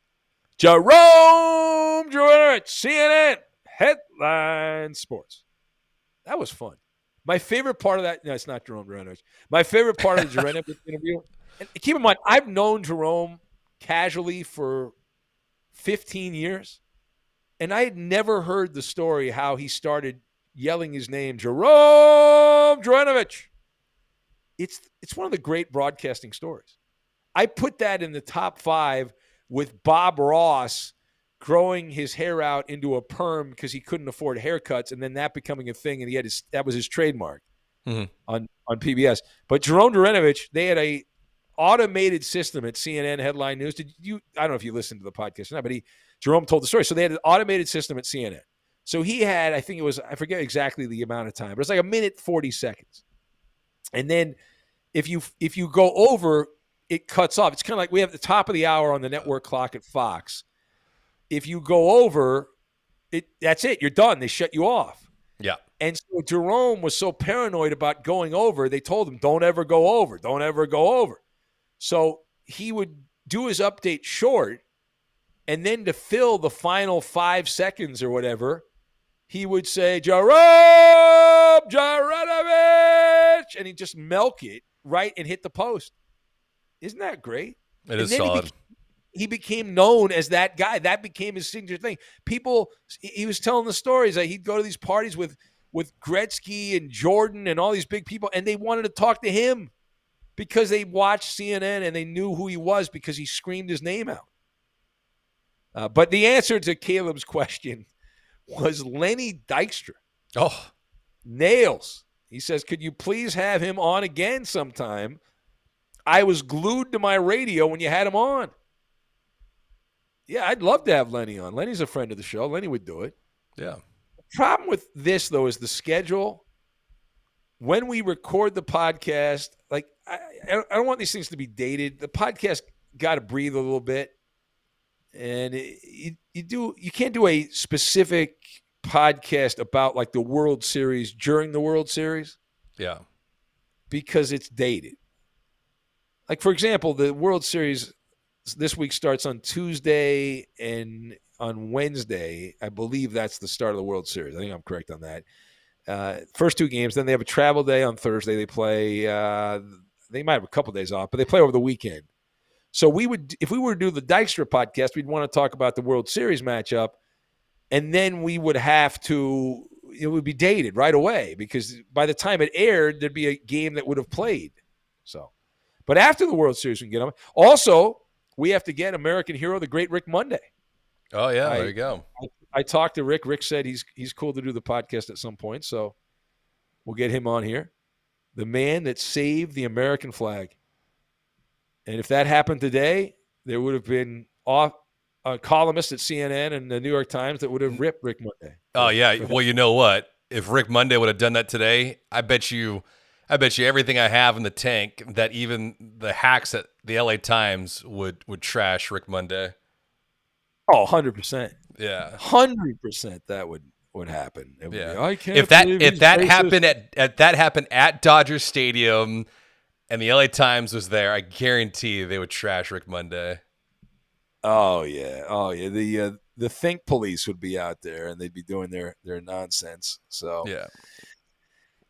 Jerome Jaranovich, C N N Headline Sports. That was fun. My favorite part of that, no, it's not Jerome Jaranovich. My favorite part of the Jaranovich interview, and keep in mind, I've known Jerome casually for fifteen years, and I had never heard the story how he started yelling his name, Jerome Jaranovich. It's it's one of the great broadcasting stories. I put that in the top five with Bob Ross growing his hair out into a perm because he couldn't afford haircuts, and then that becoming a thing, and he had his, that was his trademark Mhm. on, on P B S. But Jerome Jaranovich, they had a automated system at C N N Headline News. Did you? I don't know if you listened to the podcast or not, but he Jerome told the story. So they had an automated system at C N N. So he had, I think it was, I forget exactly the amount of time, but it's like a minute forty seconds. And then if you if you go over, it cuts off. It's kind of like we have the top of the hour on the network clock at Fox. If you go over, it that's it. You're done. They shut you off. Yeah. And so Jerome was so paranoid about going over, they told him, don't ever go over. Don't ever go over. So he would do his update short, and then to fill the final five seconds or whatever, he would say, Jerome Jaranovich, and he'd just milk it right and hit the post. Isn't that great? It And is then he solid. became- He became known as that guy. That became his signature thing. People, he was telling the stories that he'd go to these parties with, with Gretzky and Jordan and all these big people, and they wanted to talk to him because they watched C N N and they knew who he was because he screamed his name out. Uh, but the answer to Caleb's question was Lenny Dykstra. Oh, Nails. He says, could you please have him on again sometime? I was glued to my radio when you had him on. Yeah, I'd love to have Lenny on. Lenny's a friend of the show. Lenny would do it. yeah. The problem with this, though, is the schedule. When we record the podcast, like, I, I don't want these things to be dated. The podcast got to breathe a little bit. And it, you, you do you can't do a specific podcast about, like, the World Series during the World Series Yeah. because it's dated. Like, for example, the World Series this week starts on Tuesday, and on Wednesday, I believe that's the start of the World Series. I think I'm correct on that. Uh, first two games, then they have a travel day on Thursday. They play, uh, they might have a couple days off, but they play over the weekend. So we would, if we were to do the Dykstra podcast, we'd want to talk about the World Series matchup, and then we would have to, it would be dated right away because by the time it aired, there'd be a game that would have played. So, but after the World Series, we can get them. Also, we have to get American hero, the great Rick Monday. Oh, yeah. I- there you go. I talked to Rick. Rick said he's he's cool to do the podcast at some point, so we'll get him on here. The man that saved the American flag. And if that happened today, there would have been off, a columnist at C N N and the New York Times that would have ripped Rick Monday. Oh, yeah. Well, you know what? If Rick Monday would have done that today, I bet you, I bet you everything I have in the tank that even the hacks at the L A Times would would trash Rick Monday. Oh, one hundred percent. Yeah. one hundred percent that would, would happen. It would Yeah. be, I can't If that believe if he's that racist. happened at, at that happened at Dodger Stadium and the L A Times was there, I guarantee they would trash Rick Monday. Oh yeah, oh yeah. The uh, the think police would be out there and they'd be doing their their nonsense. So Yeah.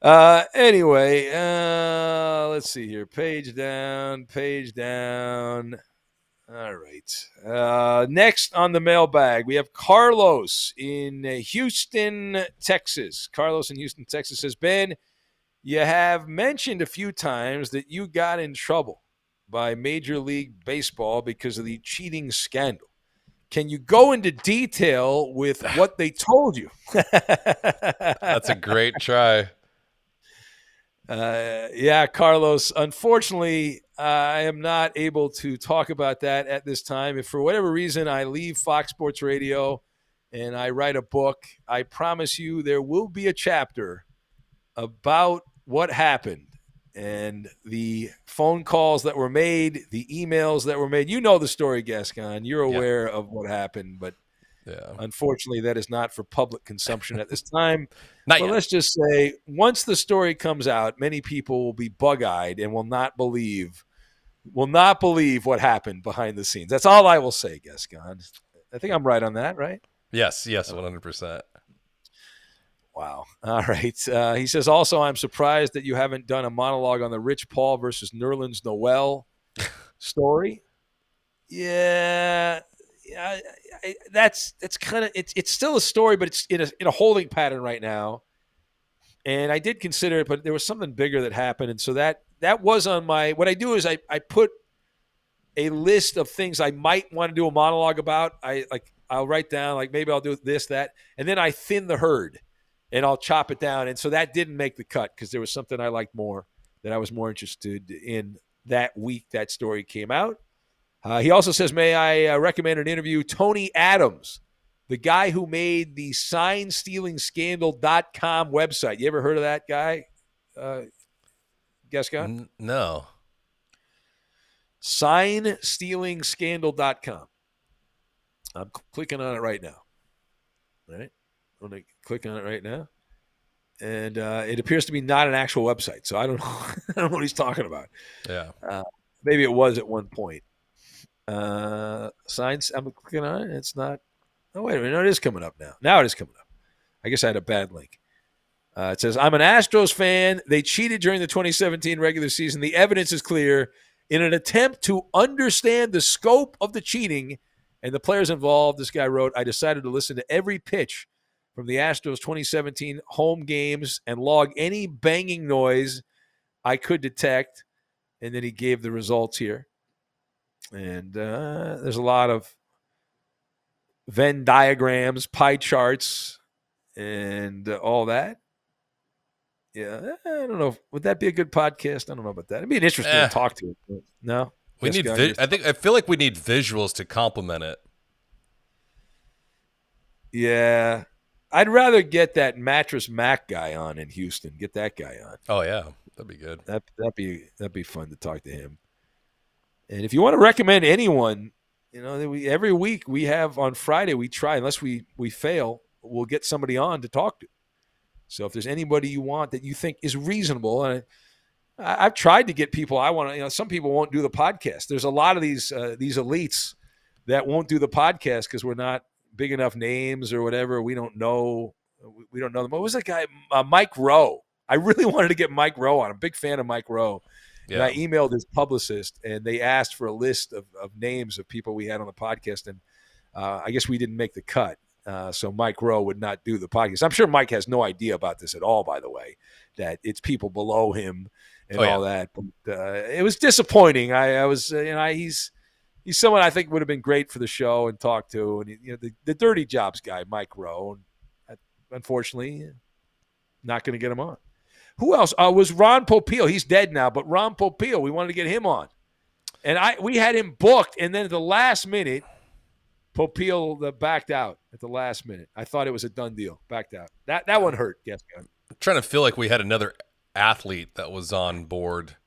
Uh, anyway, uh, let's see here. Page down, page down. All right. Uh, next on the mailbag, we have Carlos in Houston, Texas. Carlos in Houston, Texas says, Ben, you have mentioned a few times that you got in trouble by Major League Baseball because of the cheating scandal. Can you go into detail with what they told you? That's a great try. Uh, yeah, Carlos, unfortunately, uh, I am not able to talk about that at this time. If for whatever reason I leave Fox Sports Radio and I write a book, I promise you there will be a chapter about what happened and the phone calls that were made, the emails that were made. You know the story, Gascon. You're aware yeah. of what happened, but yeah. unfortunately, that is not for public consumption at this time. Not but yet. Let's just say once the story comes out, many people will be bug-eyed and will not believe will not believe what happened behind the scenes. That's all I will say, Gascon. I think I'm right on that, right? Yes, yes, one hundred percent. Wow. All right. Uh, he says, also, I'm surprised that you haven't done a monologue on the Rich Paul versus Nerlens Noel story. Yeah. Yeah, I, I, that's that's kind of it's it's still a story, but it's in a in a holding pattern right now. And I did consider it, but there was something bigger that happened, and so that that was on my. What I do is I I put a list of things I might want to do a monologue about. I like I'll write down like maybe I'll do this that, and then I thin the herd, and I'll chop it down. And so that didn't make the cut because there was something I liked more that I was more interested in that week that story came out. Uh, he also says, may I uh, recommend an interview? Tony Adams, the guy who made the sign stealing scandal dot com website. You ever heard of that guy, uh, Gascon? N- no. sign stealing scandal dot com. I'm clicking on it right now. All right? I'm going to click on it right now. And uh, it appears to be not an actual website, so I don't know, I don't know what he's talking about. Yeah. Uh, maybe it was at one point. Uh, signs. I'm clicking on it. It's not. Oh wait a minute. No, it is coming up now. Now it is coming up. I guess I had a bad link. Uh, it says I'm an Astros fan. They cheated during the twenty seventeen regular season. The evidence is clear. In an attempt to understand the scope of the cheating and the players involved, this guy wrote, I decided to listen to every pitch from the Astros twenty seventeen home games and log any banging noise I could detect. And then he gave the results here. And uh, there's a lot of Venn diagrams, pie charts, and uh, all that. Yeah, I don't know. Would that be a good podcast? I don't know about that. It'd be an interesting eh. to talk to. No, we need. Vi- I think I feel like we need visuals to complement it. Yeah, I'd rather get that Mattress Mac guy on in Houston. Get that guy on. Oh yeah, that'd be good. That that'd be that'd be fun to talk to him. And if you want to recommend anyone, you know, we, every week we have on Friday, we try, unless we, we fail, we'll get somebody on to talk to. So if there's anybody you want that you think is reasonable, and I, I've tried to get people I want to, you know, some people won't do the podcast. There's a lot of these, uh, these elites that won't do the podcast because we're not big enough names or whatever. We don't know. We don't know them. What was that guy? Uh, Mike Rowe. I really wanted to get Mike Rowe on. I'm a big fan of Mike Rowe. Yeah. And I emailed his publicist, and they asked for a list of, of names of people we had on the podcast, and uh, I guess we didn't make the cut. Uh, so Mike Rowe would not do the podcast. I'm sure Mike has no idea about this at all, by the way, that it's people below him and oh, all yeah. that. But uh, it was disappointing. I, I was, uh, you know, he's he's someone I think would have been great for the show and talk to, and you know, the, the dirty jobs guy, Mike Rowe. And unfortunately, not going to get him on. Who else? Uh, was Ron Popeil. He's dead now, but Ron Popeil, we wanted to get him on. And I we had him booked, and then at the last minute, Popeil uh, backed out at the last minute. I thought it was a done deal. Backed out. That that one hurt. Yes, I'm trying to feel like we had another athlete that was on board.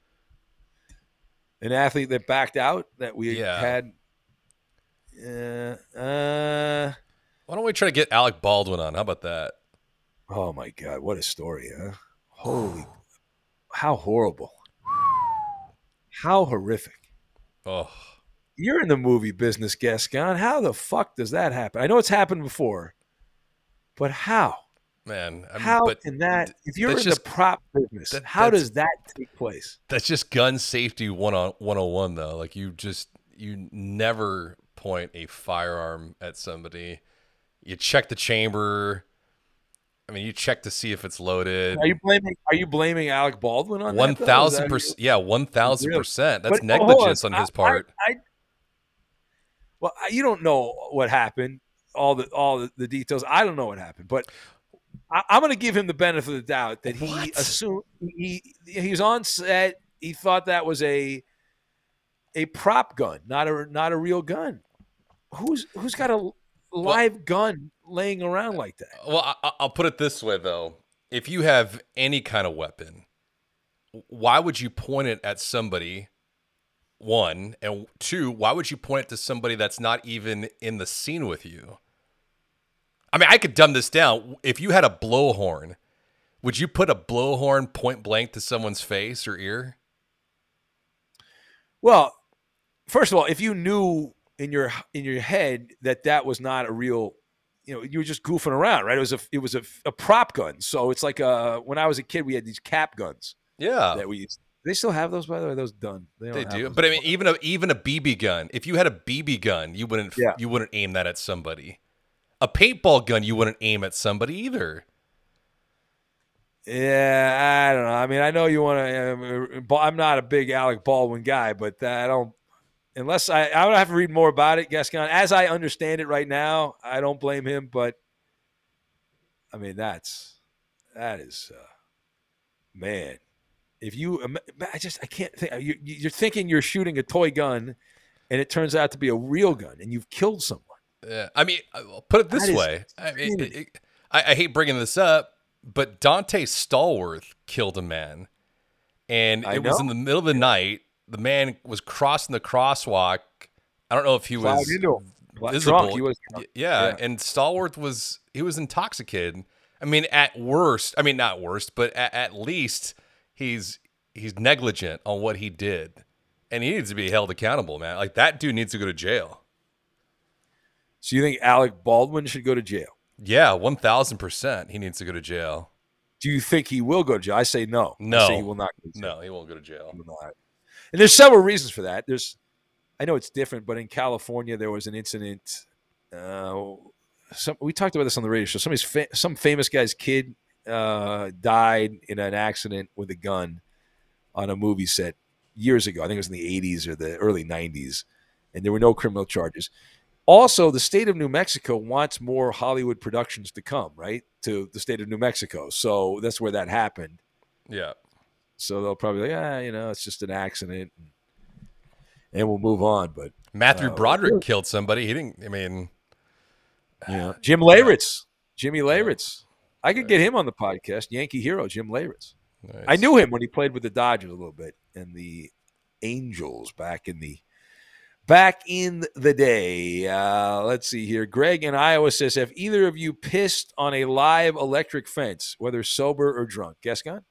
An athlete that backed out that we yeah. had. Uh, uh, Why don't we try to get Alec Baldwin on? How about that? Oh, my God. What a story, huh? Holy, how horrible. How horrific. Oh. You're in the movie business, Gascon. How the fuck does that happen? I know it's happened before, but how? man. I mean, how but can that? If you're in that's just- the prop business, that- how that's- does that take place? That's just gun safety one on one oh one though. Like you just you never point a firearm at somebody. You check the chamber. I mean, you check to see if it's loaded. Are you blaming? Are you blaming Alec Baldwin on One that? though? Is thousand that- percent. Yeah, one thousand percent. That's But, oh, hold negligence on his I- part. I, I, well, I- you don't know what happened, all the all the, the details. I don't know what happened, but I, I'm going to give him the benefit of the doubt that he What? assumed he he was on set. He thought that was a a prop gun, not a not a real gun. Who's who's got a live gun laying around like that? Well, I, I'll put it this way though: if you have any kind of weapon, why would you point it at somebody? One, and two, why would you point it to somebody that's not even in the scene with you? I mean, I could dumb this down. If you had a blowhorn, would you put a blowhorn point blank to someone's face or ear? Well, first of all, if you knew in your in your head that that was not a real, you know, you were just goofing around, right? It was a it was a, a prop gun. So it's like a, when I was a kid, we had these cap guns Yeah, that we used. Do they still have those, by the way? Are those done? don't they have do. those But I mean, anymore. even a even a B B gun. If you had a B B gun, you wouldn't Yeah. you wouldn't aim that at somebody. A paintball gun, you wouldn't aim at somebody either. Yeah, I don't know. I mean, I know you want to. I'm not a big Alec Baldwin guy, but I don't. Unless I, I would have to read more about it, Gascon. As I understand it right now, I don't blame him. But I mean, that's that is, uh, man. If you, I just, I can't think. You, you're thinking you're shooting a toy gun, and it turns out to be a real gun, and you've killed someone. Yeah, I mean, I'll put it this That is way. I, mean, it, it, I, I hate bringing this up, but Dante Stallworth killed a man, and I it was know. in the middle of the night. The man was crossing the crosswalk. I don't know if he Plowed was into him. Drunk. visible. He was Y- drunk. yeah, Yeah. and Stallworth was he was intoxicated. I mean, at worst, I mean not worst, but at, at least he's he's negligent on what he did, and he needs to be held accountable, man. Like that dude needs to go to jail. So you think Alec Baldwin should go to jail? Yeah, one thousand percent. He needs to go to jail. Do you think he will go to jail? I say no. No. I say he will not go to jail. No, he won't go to jail. He will not. And there's several reasons for that. There's, I know it's different, but in California there was an incident. Uh, some, we talked about this on the radio show. Somebody's fa- some famous guy's kid uh, died in an accident with a gun on a movie set years ago. I think it was in the eighties or the early nineties, and there were no criminal charges. Also, the state of New Mexico wants more Hollywood productions to come, right, to the state of New Mexico. So that's where that happened. Yeah. So they'll probably like, ah, you know, it's just an accident, and, and we'll move on. But Matthew Uh, Broderick killed somebody. He didn't. I mean, you know, Jim Leyritz, Jimmy Leyritz, I could get him on the podcast. Yankee hero, Jim Leyritz. nice. I knew him when he played with the Dodgers a little bit and the Angels back in the back in the day. Uh, let's see here. Greg in Iowa says, "Have either of you pissed on a live electric fence, whether sober or drunk?" Gascon?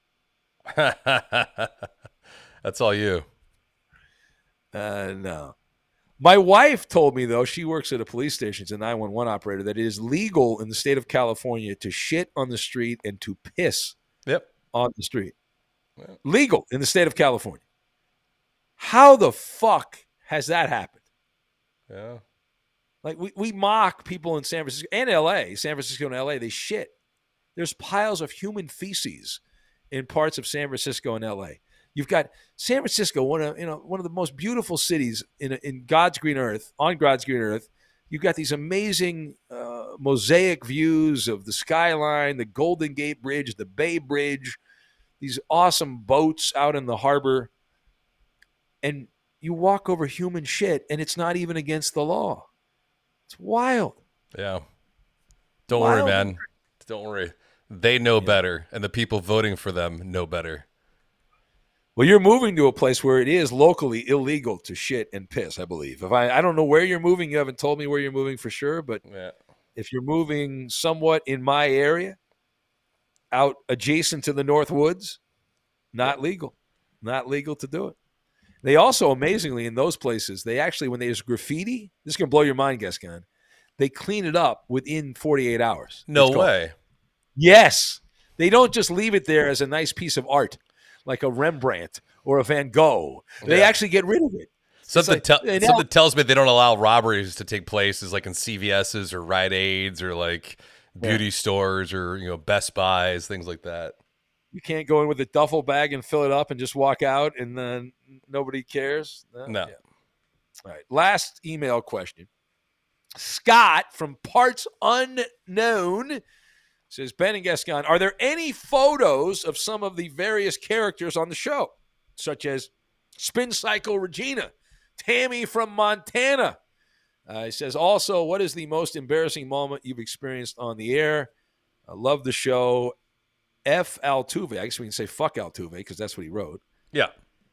That's all you. Uh, no. My wife told me, though, she works at a police station, it's a nine one one operator, that it is legal in the state of California to shit on the street and to piss Yep. on the street. Yeah. Legal in the state of California. How the fuck has that happened? Yeah. Like, we, we mock people in San Francisco and L A, San Francisco and L A, they shit. There's piles of human feces in parts of San Francisco and L A. You've got San Francisco, one of you know one of the most beautiful cities in in God's green earth, on God's green earth. You've got these amazing uh, mosaic views of the skyline, the Golden Gate Bridge, the Bay Bridge, these awesome boats out in the harbor, and you walk over human shit, and it's not even against the law. It's wild. Yeah. Don't Wild. worry, man. Don't worry. They know better, and the people voting for them know better. Well, you're moving to a place where it is locally illegal to shit and piss, I believe. If I, I don't know where you're moving. You haven't told me where you're moving for sure, but Yeah. if you're moving somewhat in my area, out adjacent to the North Woods, not legal. Not legal to do it. They also, amazingly, in those places, they actually, when there's graffiti, this is going to blow your mind, Gascon, they clean it up within forty-eight hours. No It's gone. way. Yes. They don't just leave it there as a nice piece of art, like a Rembrandt or a Van Gogh. They Yeah. actually get rid of it. Something, like, tell- they something now- tells me they don't allow robberies to take places like in C V S's or Rite Aids or like beauty Yeah. stores or, you know, Best Buys, things like that. You can't go in with a duffel bag and fill it up and just walk out and then nobody cares. No. Yeah. All right. Last email question. Scott from Parts Unknown says, Ben and Gascon, are there any photos of some of the various characters on the show, such as Spin Cycle Regina, Tammy from Montana? Uh, he says, also, what is the most embarrassing moment you've experienced on the air? I love the show. F. Altuve. I guess we can say fuck Altuve because that's what he wrote. Yeah.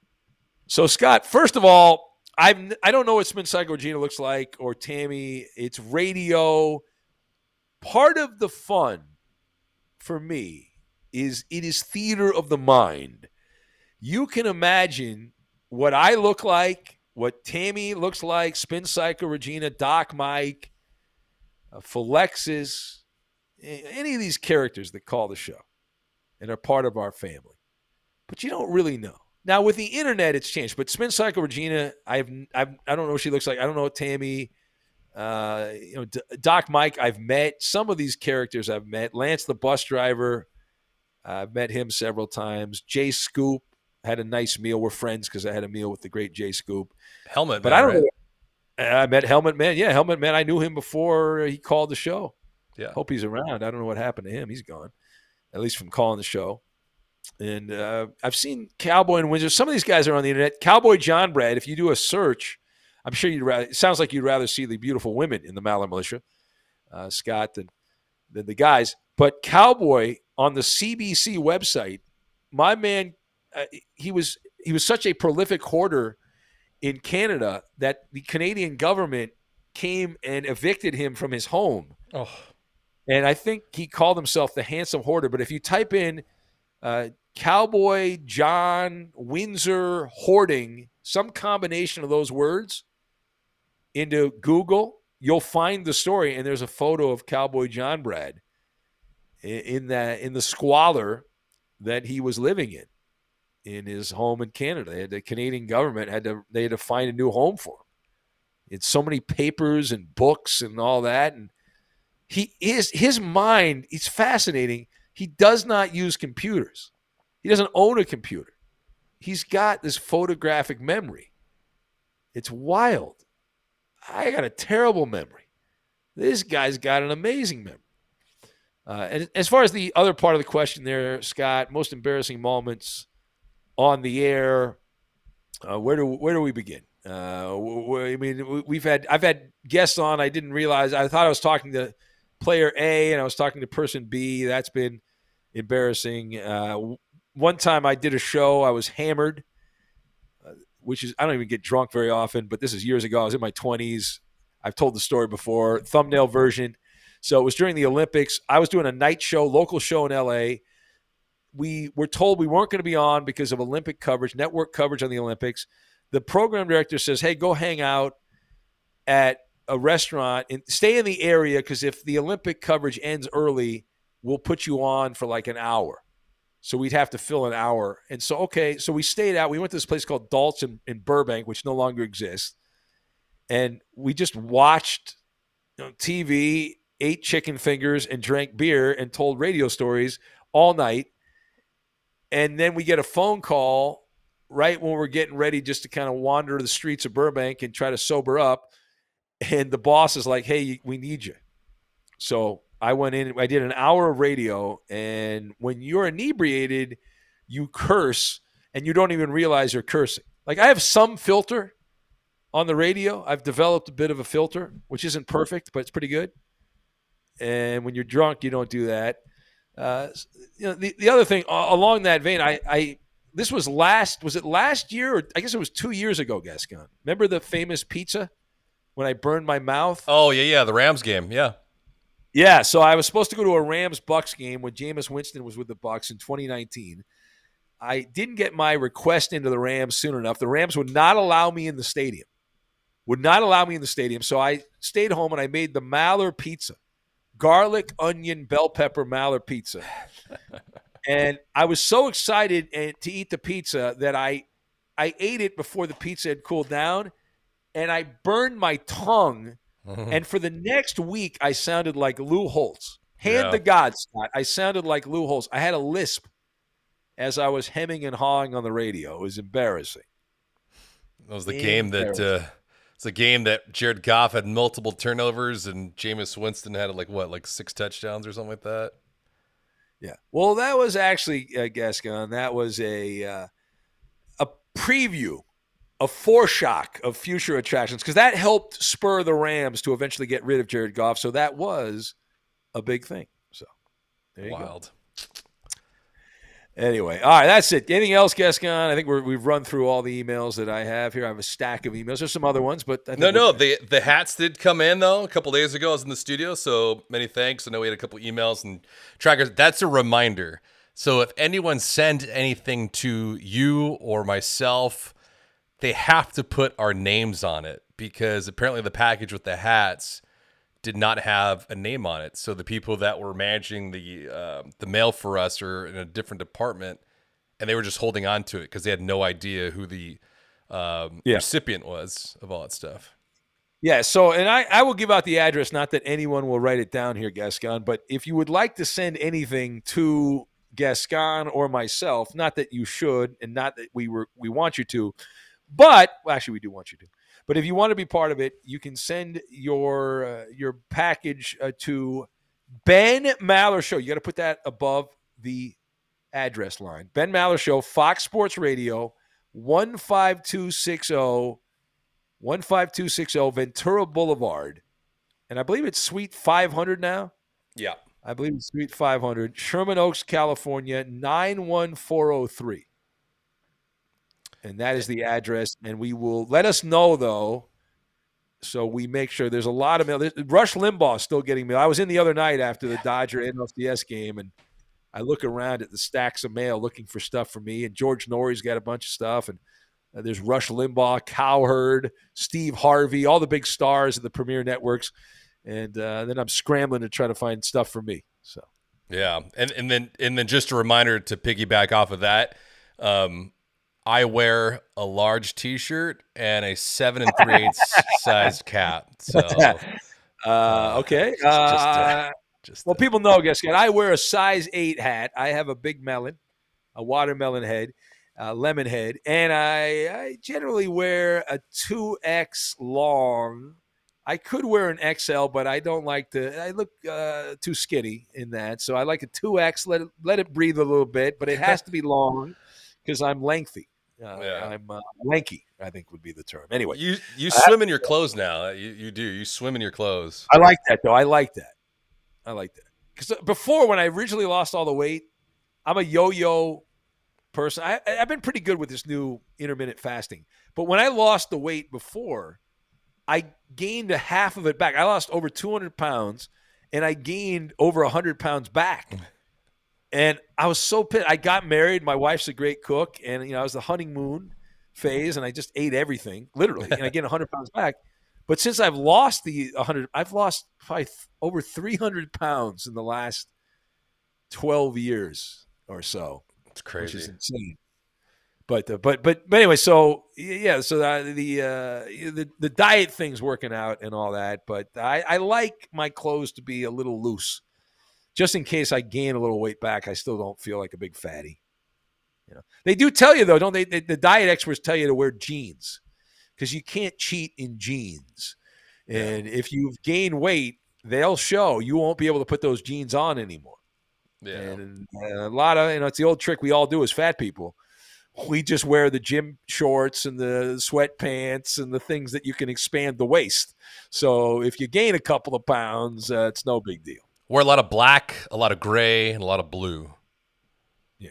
So, Scott, first of all, I've, I don't know what Spin Cycle Regina looks like or Tammy. It's radio. Part of the fun for me is it is theater of the mind. You can imagine what I look like, what Tammy looks like, Spin Cycle Regina, Doc Mike, uh, Philexis, any of these characters that call the show and are part of our family. But you don't really know. Now, with the internet, it's changed. But Spin Cycle Regina, I've, I've, I don't know what she looks like. I don't know what Tammy, uh, you know, D- Doc Mike, I've met. Some of these characters I've met. Lance, the bus driver, I've met him several times. Jay Scoop, had a nice meal. We're friends because I had a meal with the great Jay Scoop. Helmet But Man, I don't right? know. I met Helmet Man. Yeah, Helmet Man. I knew him before he called the show. Yeah. Hope he's around. I don't know what happened to him. He's gone, at least from calling the show. And uh, I've seen Cowboy and Windsor. Some of these guys are on the internet. Cowboy John Brad, if you do a search, I'm sure you'd rather, it sounds like you'd rather see the beautiful women in the Maller Militia, uh, Scott, than, than the guys. But Cowboy on the C B C website, my man, uh, he was he was such a prolific hoarder in Canada that the Canadian government came and evicted him from his home. Oh. And I think he called himself the Handsome Hoarder. But if you type in uh, Cowboy John Windsor hoarding, some combination of those words into Google, you'll find the story. And there's a photo of Cowboy John Brad in that in the squalor that he was living in in his home in Canada. They had, the Canadian government had to they had to find a new home for him. It's so many papers and books and all that, and he is his mind. It's fascinating. He does not use computers. He doesn't own a computer. He's got this photographic memory. It's wild. I got a terrible memory. This guy's got an amazing memory. Uh, and as far as the other part of the question there, Scott, most embarrassing moments on the air, uh, where do where do we begin? Uh, I mean, we've had I've had guests on. I didn't realize. I thought I was talking to player A and I was talking to person B. That's been embarrassing. Uh, one time I did a show. I was hammered, uh, which is I don't even get drunk very often, but this is years ago. I was in my twenties. I've told the story before. Thumbnail version. So it was during the Olympics. I was doing a night show, local show in L A. We were told we weren't going to be on because of Olympic coverage, network coverage on the Olympics. The program director says, hey, go hang out at a restaurant and stay in the area because if the Olympic coverage ends early, we'll put you on for like an hour. So we'd have to fill an hour. And so, okay, so we stayed out. We went to this place called Dalt's in, in Burbank, which no longer exists. And we just watched you know, T V, ate chicken fingers, and drank beer and told radio stories all night. And then we get a phone call right when we're getting ready just to kind of wander the streets of Burbank and try to sober up. And the boss is like, hey, we need you. So I went in, I did an hour of radio. And when you're inebriated, you curse and you don't even realize you're cursing. Like I have some filter on the radio. I've developed a bit of a filter, which isn't perfect, but it's pretty good. And when you're drunk, you don't do that. Uh, you know, the, the other thing uh, along that vein, I, I this was last, was it last year? Or I guess it was two years ago, Gascon. Remember the famous pizza when I burned my mouth? Oh, yeah, yeah, the Rams game, yeah. Yeah, so I was supposed to go to a Rams-Bucks game when Jameis Winston was with the Bucks in twenty nineteen. I didn't get my request into the Rams soon enough. The Rams would not allow me in the stadium. Would not allow me in the stadium. So I stayed home and I made the Maller pizza. garlic, onion, bell pepper, Mallard pizza. And I was so excited and, to eat the pizza that I I ate it before the pizza had cooled down, and I burned my tongue. Mhm. And for the next week, I sounded like Lou Holtz. Hand Yeah. to God, Scott. I sounded like Lou Holtz. I had a lisp as I was hemming and hawing on the radio. It was embarrassing. That was the game that uh, it's a game that Jared Goff had multiple turnovers and Jameis Winston had like what, like six touchdowns or something like that. Yeah. Well, that was actually uh, Gascon. That was a uh, a preview, a foreshock of future attractions because that helped spur the Rams to eventually get rid of Jared Goff. So that was a big thing. So there you Wild. go. Anyway, all right, that's it. Anything else, Gascon? I think we're, we've run through all the emails that I have here. I have a stack of emails. There's some other ones, but I think No, no, we're- the the hats did come in though a couple days ago. I was in the studio, so many thanks. I know we had a couple emails and trackers. That's a reminder. So if anyone sends anything to you or myself, they have to put our names on it because apparently the package with the hats did not have a name on it. So the people that were managing the uh, the mail for us are in a different department, and they were just holding on to it because they had no idea who the um, Yeah. recipient was of all that stuff. Yeah, so, and I, I will give out the address, not that anyone will write it down here, Gascon, but if you would like to send anything to Gascon or myself, not that you should, and not that we were we want you to, but, well, actually we do want you to, but if you want to be part of it, you can send your uh, your package uh, to Ben Maller Show. You got to put that above the address line. Ben Maller Show, Fox Sports Radio, one five two six zero one five two six zero Ventura Boulevard. And I believe it's Suite five hundred now. Yeah. I believe it's Suite five hundred, Sherman Oaks, California, nine one four oh three. And that is the address. And we will let us know, though, so we make sure there's a lot of mail. There's, Rush Limbaugh is still getting mail. I was in the other night after the Dodger N L C S game, and I look around at the stacks of mail looking for stuff for me. And George Norrie's got a bunch of stuff. And Uh, there's Rush Limbaugh, Cowherd, Steve Harvey, all the big stars of the premier networks. And uh, then I'm scrambling to try to find stuff for me. So, Yeah. And and then and then just a reminder to piggyback off of that. Um, I wear a large T-shirt and a seven and three eighths sized cap. So uh, okay. just, just, uh, Uh, just well, uh, people know, guess what? I wear a size eight hat. I have a big melon, a watermelon head, a lemon head, and I, I generally wear a two X long. I could wear an X L, but I don't like to. I look uh, too skinny in that, so I like a two X. Let it let it breathe a little bit, but it has to be long because I'm lengthy. Uh, Yeah. I'm uh, lanky, I think would be the term. Anyway, you you swim in your clothes now. You you do. You swim in your clothes. I like that, though. I like that. I like that. Because before, when I originally lost all the weight, I'm a yo-yo person. I, I've been pretty good with this new intermittent fasting. But when I lost the weight before, I gained a half of it back. I lost over two hundred pounds, and I gained over one hundred pounds back. And I was so pissed. I got married. My wife's a great cook, and you know I was the honeymoon phase, and I just ate everything, literally, and I gained one hundred pounds back. But since I've lost the one hundred, I've lost probably th- over three hundred pounds in the last twelve years or so. It's Which is crazy. insane. But, uh, but but but anyway, so yeah, so the the, uh, the the diet thing's working out and all that. But I, I like my clothes to be a little loose, just in case I gain a little weight back. I still don't feel like a big fatty. You know, they do tell you though, don't they? they the diet experts tell you to wear jeans because you can't cheat in jeans. And if you've gained weight, they'll show you won't be able to put those jeans on anymore. Yeah. And a lot of, you know, it's the old trick we all do as fat people. We just wear the gym shorts and the sweatpants and the things that you can expand the waist. So if you gain a couple of pounds, uh, it's no big deal. Wear a lot of black, a lot of gray, and a lot of blue. Yeah.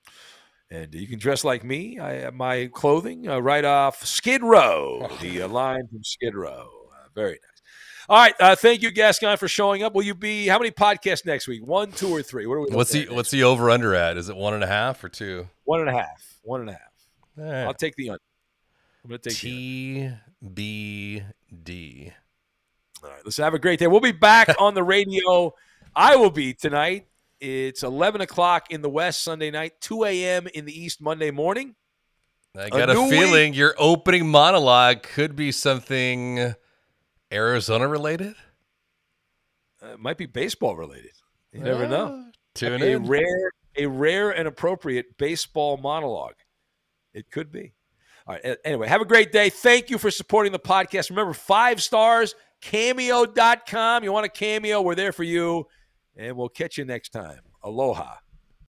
And you can dress like me. I have my clothing uh, right off Skid Row, the uh, line from Skid Row. Uh, very nice. All right. Uh, thank you, Gascon, for showing up. Will you be, how many podcasts next week? One, two, or three? What are we What's looking the at what's next the over under at? Is it one and a half or two? week? One and a half. One and a half. All right. I'll take the under. I'm going to take the under. T B D. All right, let's have a great day. We'll be back on the radio. I will be tonight. It's eleven o'clock in the West Sunday night, two a.m. in the East Monday morning. I got a, a feeling week. Your opening monologue could be something Arizona related. Uh, it might be baseball related. You never uh, know. Tune a in. rare, a rare and appropriate baseball monologue. It could be. All right. Anyway, have a great day. Thank you for supporting the podcast. Remember, five stars, cameo dot com. You want a Cameo? We're there for you. And we'll catch you next time. Aloha.